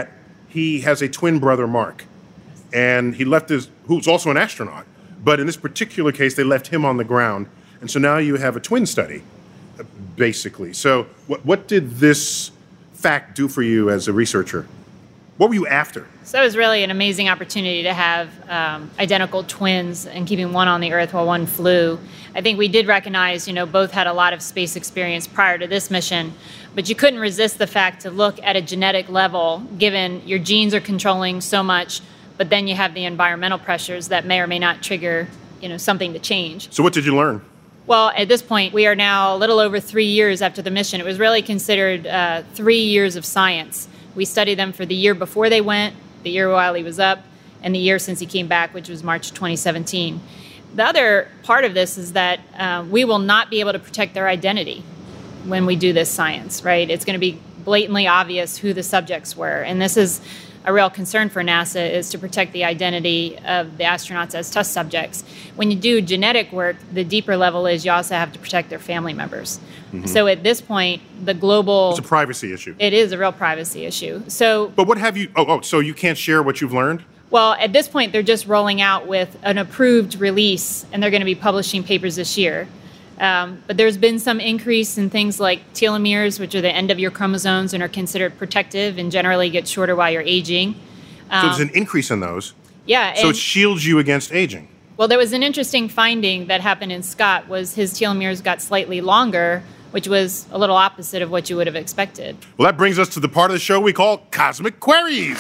he has a twin brother, Mark, and he left his, who's also an astronaut. But in this particular case, they left him on the ground. And so now you have a twin study, basically. So what, what did this fact do for you as a researcher? What were you after? So it was really an amazing opportunity to have um, identical twins and keeping one on the Earth while one flew. I think we did recognize, you know, both had a lot of space experience prior to this mission, but you couldn't resist the fact to look at a genetic level, given your genes are controlling so much, but then you have the environmental pressures that may or may not trigger, you know, something to change. So what did you learn? Well, at this point, we are now a little over three years after the mission. It was really considered uh, three years of science. We studied them for the year before they went, the year while he was up, and the year since he came back, which was March twenty seventeen. The other part of this is that uh, we will not be able to protect their identity when we do this science, right? It's going to be blatantly obvious who the subjects were. And this is a real concern for NASA, is to protect the identity of the astronauts as test subjects. When you do genetic work, the deeper level is you also have to protect their family members. Mm-hmm. So at this point, the global... It's a privacy issue. It is a real privacy issue. So, but what have you... Oh, oh, so you can't share what you've learned? Well, at this point, they're just rolling out with an approved release, and they're going to be publishing papers this year. Um, but there's been some increase in things like telomeres, which are the end of your chromosomes and are considered protective and generally get shorter while you're aging. Um, so there's an increase in those. Yeah. So it shields you against aging. Well, there was an interesting finding that happened in Scott, was his telomeres got slightly longer, which was a little opposite of what you would have expected. Well, that brings us to the part of the show we call Cosmic Queries.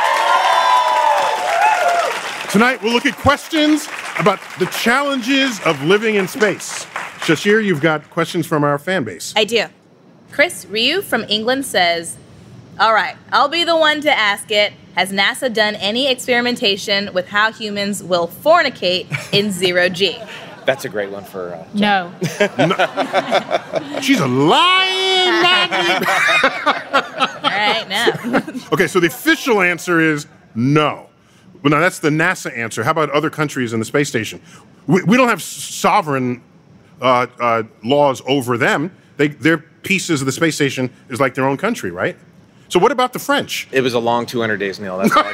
Tonight, we'll look at questions about the challenges of living in space. Shashir, you've got questions from our fan base. I do. Chris Ryu from England says, all right, I'll be the one to ask it. Has NASA done any experimentation with how humans will fornicate in zero G? That's a great one for... Uh, no. no. She's a lying man. All right, now. Okay, so the official answer is no. Well, now that's the NASA answer. How about other countries in the space station? We, we don't have sovereign uh, uh, laws over them. They, their pieces of the space station is like their own country, right? So what about the French? It was a long two hundred days, Neil. That's all I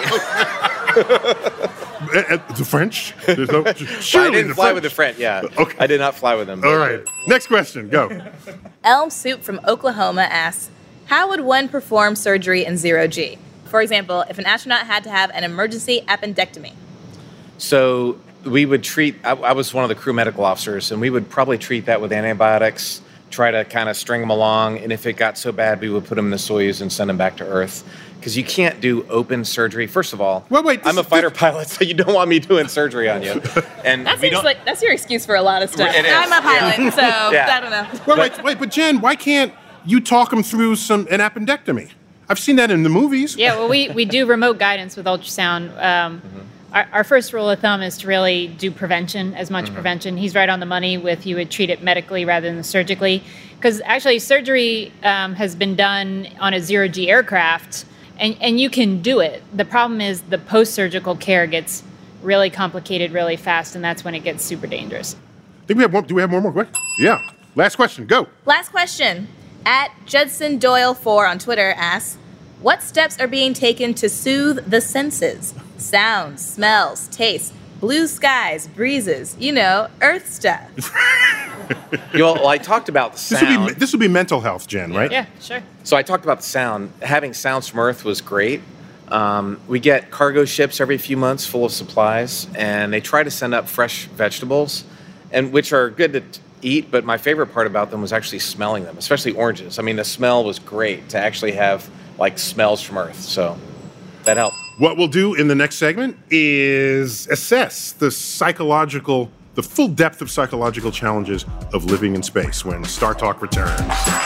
can say. The French? There's no, well, I didn't the fly French. with the French, yeah. Okay. I did not fly with them. All right. Next question. Go. Elm Soup from Oklahoma asks, how would one perform surgery in zero G? For example, if an astronaut had to have an emergency appendectomy. So we would treat, I, I was one of the crew medical officers, and we would probably treat that with antibiotics, try to kind of string them along, and if it got so bad, we would put them in the Soyuz and send them back to Earth. Because you can't do open surgery. First of all, well, wait, I'm a fighter pilot, so you don't want me doing surgery on you. And that we seems don't, like that's your excuse for a lot of stuff. It is. I'm a pilot, so yeah. I don't know. Well, wait, wait, but Jen, why can't you talk them through some an appendectomy? I've seen that in the movies. Yeah, well, we, we do remote guidance with ultrasound. Um, mm-hmm. our, our first rule of thumb is to really do prevention, as much mm-hmm. prevention. He's right on the money with you would treat it medically rather than surgically. Because actually surgery um, has been done on a zero-G aircraft, and, and you can do it. The problem is the post-surgical care gets really complicated really fast, and that's when it gets super dangerous. I think we have one, do we have one more question? Yeah. Last question. Go. Last question. At Judson Doyle four on Twitter asks, what steps are being taken to soothe the senses? Sounds, smells, tastes, blue skies, breezes, you know, Earth stuff. You know, well, I talked about the sound. This would be, this would be mental health, Jen, right? Yeah, sure. So I talked about the sound. Having sounds from Earth was great. Um, we get cargo ships every few months full of supplies, and they try to send up fresh vegetables, and which are good to t- eat, but my favorite part about them was actually smelling them, especially oranges. I mean, the smell was great to actually have, like, smells from Earth, so that helped. What we'll do in the next segment is assess the psychological, the full depth of psychological challenges of living in space when Star Talk returns.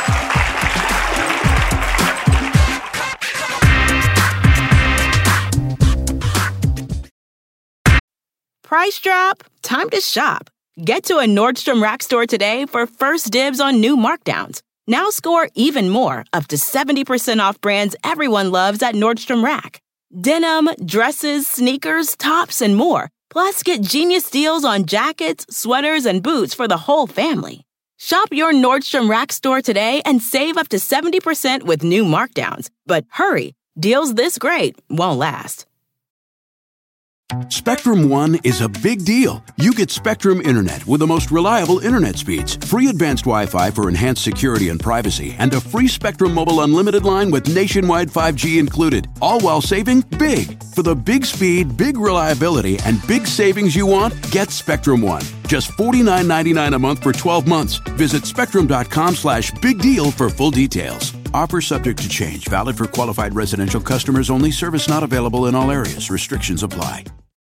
Price drop? Time to shop. Get to a Nordstrom Rack store today for first dibs on new markdowns. Now score even more, up to seventy percent off brands everyone loves at Nordstrom Rack. Denim, dresses, sneakers, tops, and more. Plus, get genius deals on jackets, sweaters, and boots for the whole family. Shop your Nordstrom Rack store today and save up to seventy percent with new markdowns. But hurry, Deals this great won't last. Spectrum One is a big deal. You get Spectrum Internet with the most reliable internet speeds, free advanced Wi-Fi for enhanced security and privacy, and a free Spectrum Mobile Unlimited line with nationwide five G included, all while saving big. For the big speed, big reliability, and big savings you want, get Spectrum One. Just forty-nine ninety-nine a month for twelve months. Visit spectrum.com slash big deal for full details. Offer subject to change. Valid for qualified residential customers only. Service not available in all areas. Restrictions apply.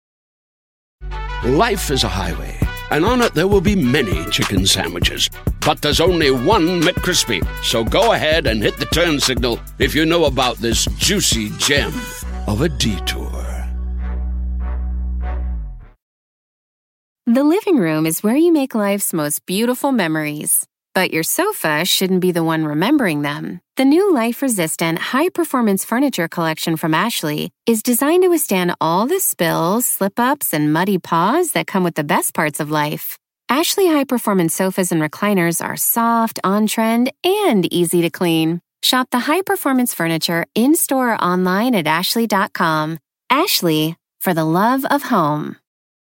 Life is a highway, and on it there will be many chicken sandwiches. But there's only one McCrispy. So go ahead and hit the turn signal if you know about this juicy gem of a detour. The living room is where you make life's most beautiful memories. But your sofa shouldn't be the one remembering them. The new life-resistant, high-performance furniture collection from Ashley is designed to withstand all the spills, slip-ups, and muddy paws that come with the best parts of life. Ashley high-performance sofas and recliners are soft, on-trend, and easy to clean. Shop the high-performance furniture in-store or online at ashley dot com. Ashley, for the love of home.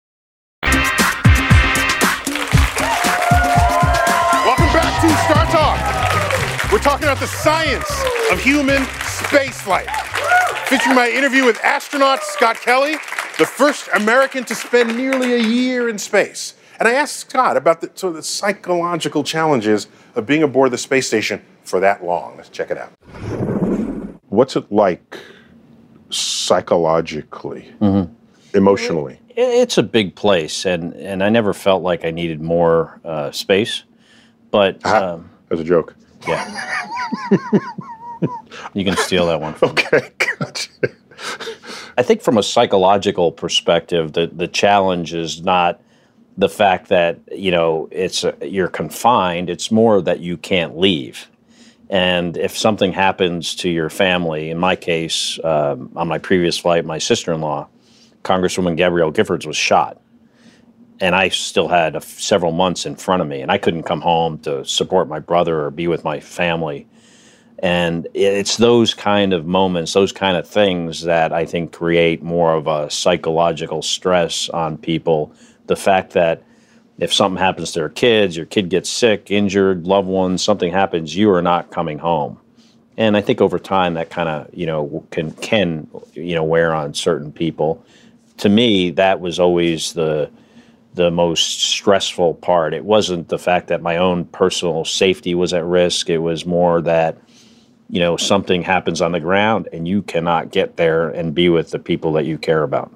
Welcome back to Star Talk. We're talking about the science of human spaceflight. Featuring my interview with astronaut Scott Kelly, the first American to spend nearly a year in space. And I asked Scott about the, sort of the psychological challenges of being aboard the space station for that long. Let's check it out. What's it like psychologically, mm-hmm. emotionally? It's a big place, and, and I never felt like I needed more uh, space. But um, as a joke, yeah, you can steal that one. Okay, gotcha. I think from a psychological perspective, the the challenge is not the fact that you know it's a, you're confined. It's more that you can't leave, and if something happens to your family, in my case, um, on my previous flight, my sister-in-law, Congresswoman Gabrielle Giffords, was shot. And I still had a, several months in front of me, and I couldn't come home to support my brother or be with my family. And it's those kind of moments, those kind of things that I think create more of a psychological stress on people. The fact that if something happens to their kids, your kid gets sick, injured, loved ones, something happens, you are not coming home. And I think over time that kind of, you know, can, can, you know, wear on certain people. To me, that was always the the most stressful part. It wasn't the fact that my own personal safety was at risk. It was more that, you know, something happens on the ground and you cannot get there and be with the people that you care about.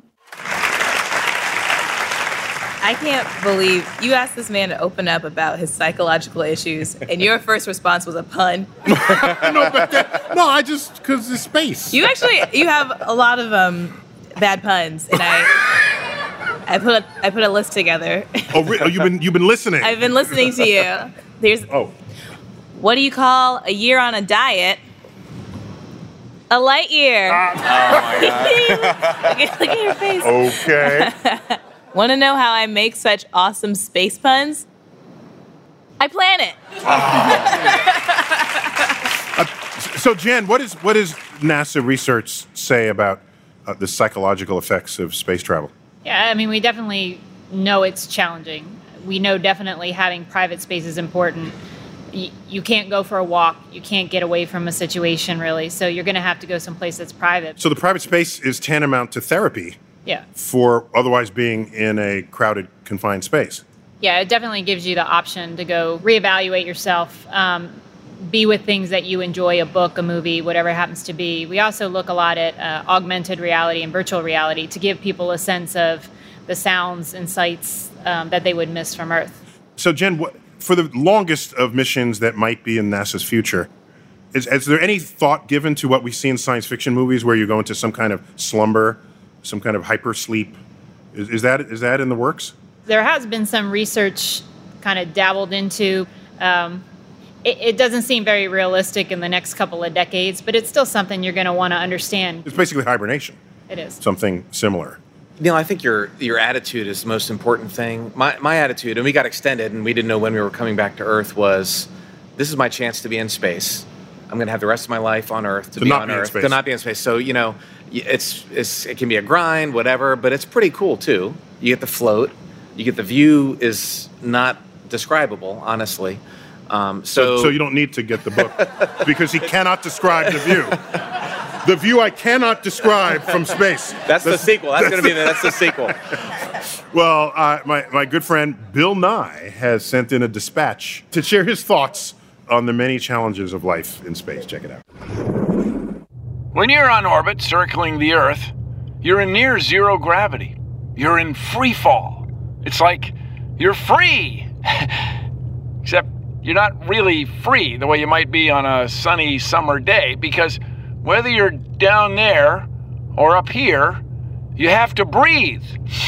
I can't believe you asked this man to open up about his psychological issues, and your first response was a pun. no, but that, no, I just, because it's space. You actually, you have a lot of um, bad puns, and I... I put a, I put a list together. Oh, re- oh, you've been you've been listening. I've been listening to you. There's oh, what do you call a year on a diet? A light year. Ah. Oh my god! look, at, look at your face. Okay. Want to know how I make such awesome space puns? I plan it. uh, so, Jen, what is what does NASA research say about uh, the psychological effects of space travel? Yeah, I mean, we definitely know it's challenging. We know definitely having private space is important. You, you can't go for a walk. You can't get away from a situation, really. So you're going to have to go someplace that's private. So the private space is tantamount to therapy. Yeah. For otherwise being in a crowded, confined space. Yeah, it definitely gives you the option to go reevaluate yourself, um, be with things that you enjoy, a book, a movie, whatever it happens to be. We also look a lot at uh, augmented reality and virtual reality to give people a sense of the sounds and sights um, that they would miss from Earth. So, Jen, what, for the longest of missions that might be in NASA's future, is, is there any thought given to what we see in science fiction movies where you go into some kind of slumber, some kind of hypersleep? Is, is that is that in the works? There has been some research kind of dabbled into. Um, it, it doesn't seem very realistic in the next couple of decades, but it's still something you're going to want to understand. It's basically hibernation. It is. Something similar. Neil, I think your your attitude is the most important thing. My my attitude, and we got extended, and we didn't know when we were coming back to Earth, was this is my chance to be in space. I'm going to have the rest of my life on Earth to, To be not on be in Earth, space. to not be in space. So, you know, y- it's, it's it can be a grind, whatever, but it's pretty cool, too. You get the float. You get the view is not describable, honestly. Um, so, So, so you don't need to get the book because he cannot describe the view. The view I cannot describe from space. That's the sequel. That's, going to be the, that's the sequel. Well, uh, my, my good friend Bill Nye has sent in a dispatch to share his thoughts on the many challenges of life in space. Check it out. When you're on orbit circling the Earth, you're in near zero gravity. You're in free fall. It's like you're free. Except you're not really free the way you might be on a sunny summer day, because whether you're down there or up here, you have to breathe.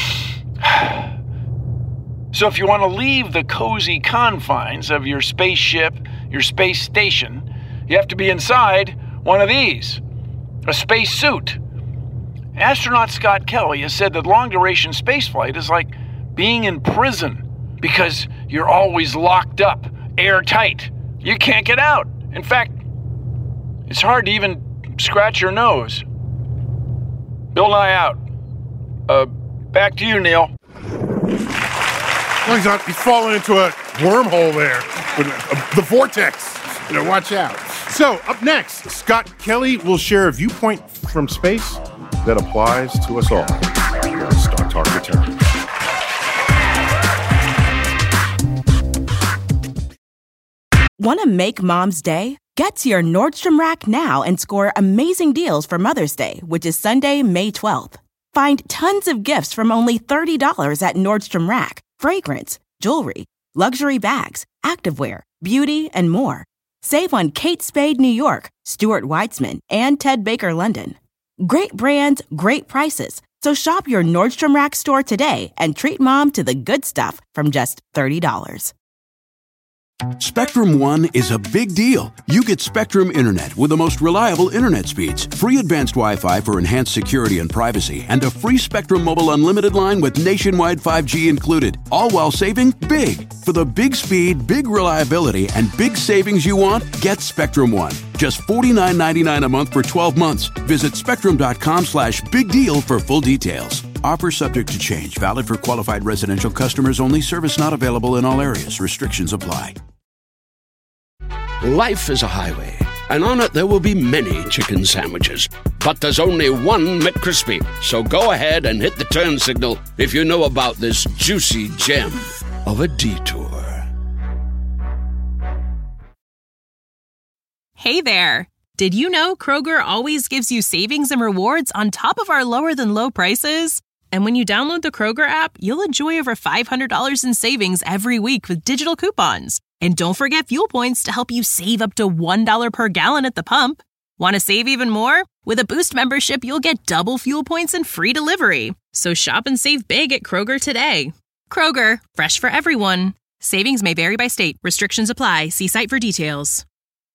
So if you want to leave the cozy confines of your spaceship, your space station, you have to be inside one of these, a space suit. Astronaut Scott Kelly has said that long-duration spaceflight is like being in prison because you're always locked up, airtight. You can't get out. In fact, it's hard to even scratch your nose. Bill Nye out. Uh, back to you, Neil. No, he's not. He's fallen into a wormhole there. The vortex. You know, watch out. So, up next, Scott Kelly will share a viewpoint from space that applies to us all. Star Talk returns. Want to make Mom's day? Get to your Nordstrom Rack now and score amazing deals for Mother's Day, which is Sunday, May twelfth. Find tons of gifts from only thirty dollars at Nordstrom Rack. Fragrance, jewelry, luxury bags, activewear, beauty, and more. Save on Kate Spade New York, Stuart Weitzman, and Ted Baker London. Great brands, great prices. So shop your Nordstrom Rack store today and treat Mom to the good stuff from just thirty dollars. Spectrum One is a big deal. You get Spectrum Internet with the most reliable internet speeds, free advanced Wi-Fi for enhanced security and privacy, and a free Spectrum Mobile Unlimited line with nationwide five G included, all while saving big. For the big speed, big reliability, and big savings you want, get Spectrum One. Just forty-nine ninety-nine a month for twelve months. Visit spectrum.com slash big deal for full details. Offer subject to change. Valid for qualified residential customers only. Service not available in all areas. Restrictions apply. Life is a highway, and on it there will be many chicken sandwiches. But there's only one McCrispy. So go ahead and hit the turn signal if you know about this juicy gem of a detour. Hey there! Did you know Kroger always gives you savings and rewards on top of our lower-than-low prices? And when you download the Kroger app, you'll enjoy over five hundred dollars in savings every week with digital coupons. And don't forget fuel points to help you save up to one dollar per gallon at the pump. Want to save even more? With a Boost membership, you'll get double fuel points and free delivery. So shop and save big at Kroger today. Kroger, fresh for everyone. Savings may vary by state. Restrictions apply. See site for details.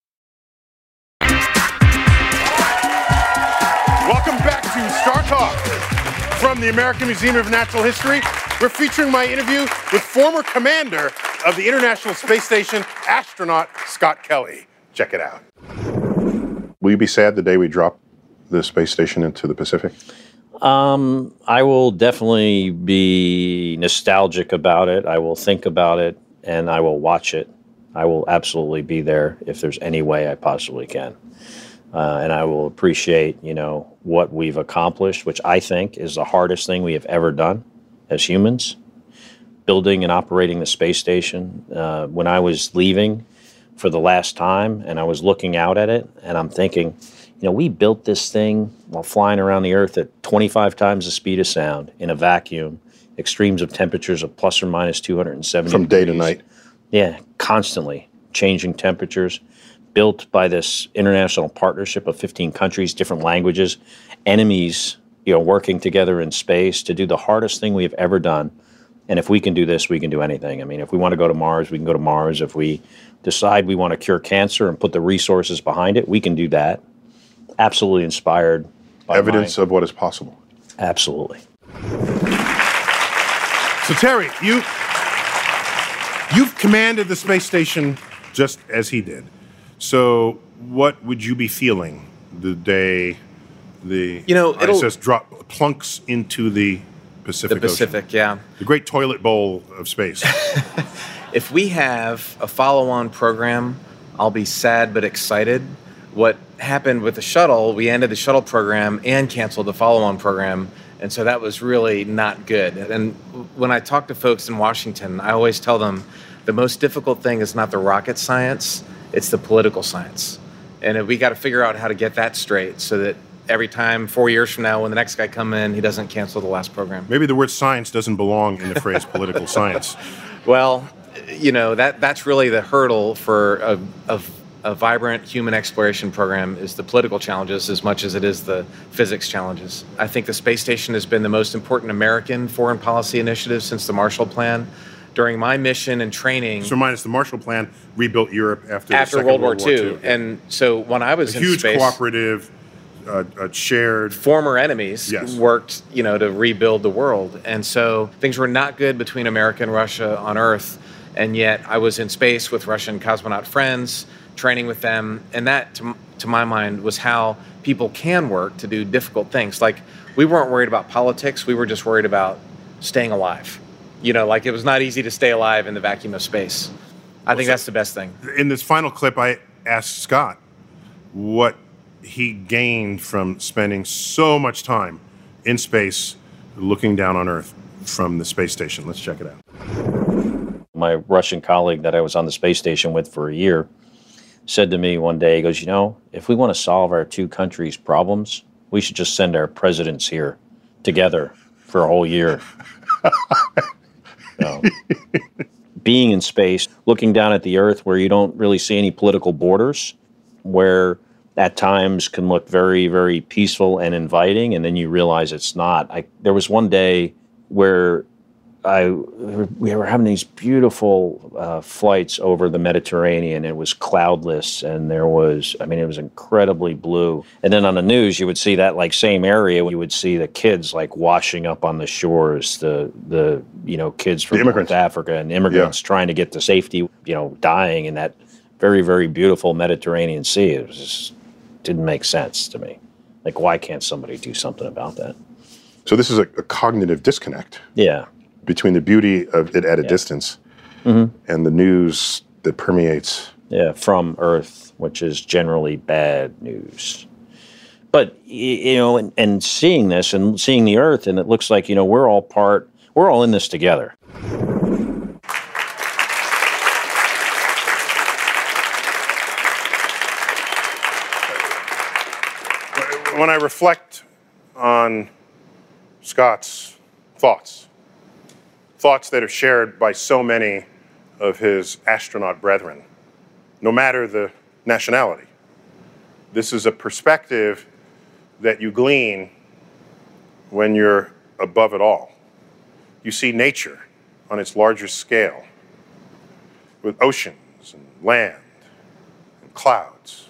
Welcome back to Star Talk from the American Museum of Natural History. We're featuring my interview with former commander of the International Space Station, astronaut Scott Kelly. Check it out. Will you be sad the day we drop the space station into the Pacific? Um, I will definitely be nostalgic about it. I will think about it, and I will watch it. I will absolutely be there if there's any way I possibly can. Uh, and I will appreciate, you know, what we've accomplished, which I think is the hardest thing we have ever done as humans, building and operating the space station. Uh, when I was leaving for the last time and I was looking out at it and I'm thinking, you know, we built this thing while flying around the Earth at twenty-five times the speed of sound in a vacuum, extremes of temperatures of plus or minus two hundred seventy From day degrees. to night. Yeah, constantly changing temperatures. Built by this international partnership of fifteen countries, different languages, enemies, you know, working together in space to do the hardest thing we have ever done. And if we can do this, we can do anything. I mean, if we want to go to Mars, we can go to Mars. If we decide we want to cure cancer and put the resources behind it, we can do that. Absolutely inspired by Evidence my, of what is possible. Absolutely. So Terry, you you've commanded the space station just as he did. So what would you be feeling the day the you know, I S S drop plunks into the Pacific The Pacific, Ocean? yeah. The great toilet bowl of space. If we have a follow-on program, I'll be sad but excited. What happened with the shuttle, we ended the shuttle program and canceled the follow-on program, and so that was really not good. And when I talk to folks in Washington, I always tell them the most difficult thing is not the rocket science, it's the political science. And we got to figure out how to get that straight so that every time, four years from now, when the next guy come in, he doesn't cancel the last program. Maybe the word science doesn't belong in the phrase political science. Well, you know, that that's really the hurdle for a, a, a vibrant human exploration program is the political challenges as much as it is the physics challenges. I think the space station has been the most important American foreign policy initiative since the Marshall Plan. During my mission and training... So minus the Marshall Plan, rebuilt Europe after, after the Second World War, World War Two. Two. And so when I was a in huge space... cooperative... Uh, uh, shared former enemies yes. worked, you know, to rebuild the world, and so things were not good between America and Russia on Earth. And yet, I was in space with Russian cosmonaut friends, training with them, and that, to, to my mind, was how people can work to do difficult things. Like we weren't worried about politics; we were just worried about staying alive. You know, like it was not easy to stay alive in the vacuum of space. I think so that's the best thing. In this final clip, I asked Scott what he gained from spending so much time in space looking down on Earth from the space station. Let's check it out. My Russian colleague that I was on the space station with for a year said to me one day, he goes, you know, if we want to solve our two countries' problems, we should just send our presidents here together for a whole year. So, being in space, looking down at the Earth where you don't really see any political borders, where at times can look very, very peaceful and inviting, and then you realize it's not. I, there was one day where I we were having these beautiful uh, flights over the Mediterranean. It was cloudless, and there was, I mean, it was incredibly blue. And then on the news, you would see that like same area, you would see the kids like washing up on the shores, the the you know kids from North Africa and immigrants yeah. trying to get to safety, you know, dying in that very, very beautiful Mediterranean Sea. It was just didn't make sense to me. Like, why can't somebody do something about that? So this is a, a cognitive disconnect. Yeah. Between the beauty of it at a yeah. distance mm-hmm. and the news that permeates. Yeah, from Earth, which is generally bad news. But, you know, and, and seeing this and seeing the Earth, and it looks like, you know, we're all part, we're all in this together. When I reflect on Scott's thoughts, thoughts that are shared by so many of his astronaut brethren, no matter the nationality, this is a perspective that you glean when you're above it all. You see nature on its larger scale, with oceans and land and clouds.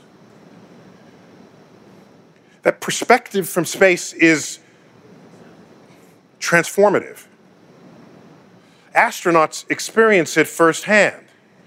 That perspective from space is transformative. Astronauts experience it firsthand.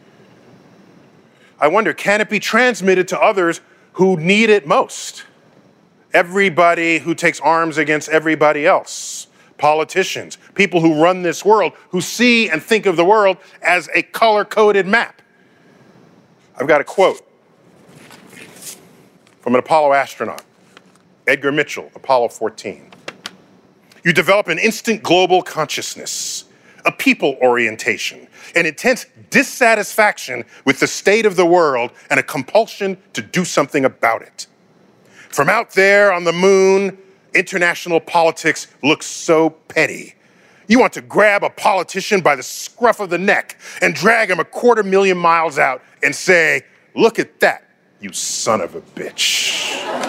I wonder, can it be transmitted to others who need it most? Everybody who takes arms against everybody else. Politicians, people who run this world, who see and think of the world as a color-coded map. I've got a quote from an Apollo astronaut. Edgar Mitchell, Apollo fourteen. You develop an instant global consciousness, a people orientation, an intense dissatisfaction with the state of the world, and a compulsion to do something about it. From out there on the moon, international politics looks so petty. You want to grab a politician by the scruff of the neck and drag him a quarter million miles out and say, look at that, you son of a bitch.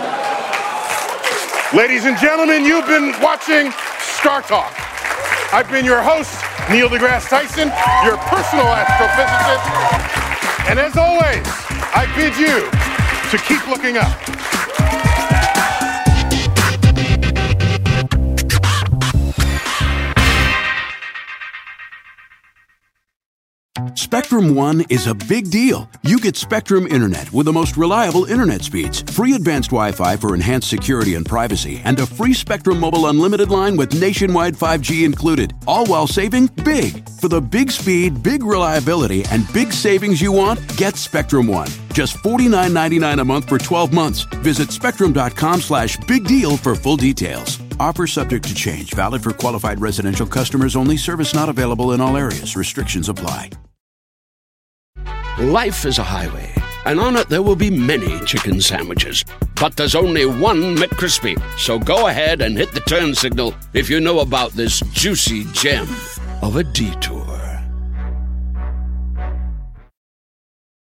Ladies and gentlemen, you've been watching Star Talk. I've been your host, Neil deGrasse Tyson, your personal astrophysicist. And as always, I bid you to keep looking up. Spectrum One is a big deal. You get Spectrum Internet with the most reliable internet speeds, free advanced Wi-Fi for enhanced security and privacy, and a free Spectrum Mobile Unlimited line with nationwide five G included, all while saving big. For the big speed, big reliability, and big savings you want, get Spectrum One. Just forty-nine ninety-nine a month for twelve months. Visit spectrum.com slash big deal for full details. Offer subject to change. Valid for qualified residential customers only. Service not available in all areas. Restrictions apply. Life is a highway, and on it there will be many chicken sandwiches. But there's only one McCrispy. So go ahead and hit the turn signal if you know about this juicy gem of a detour.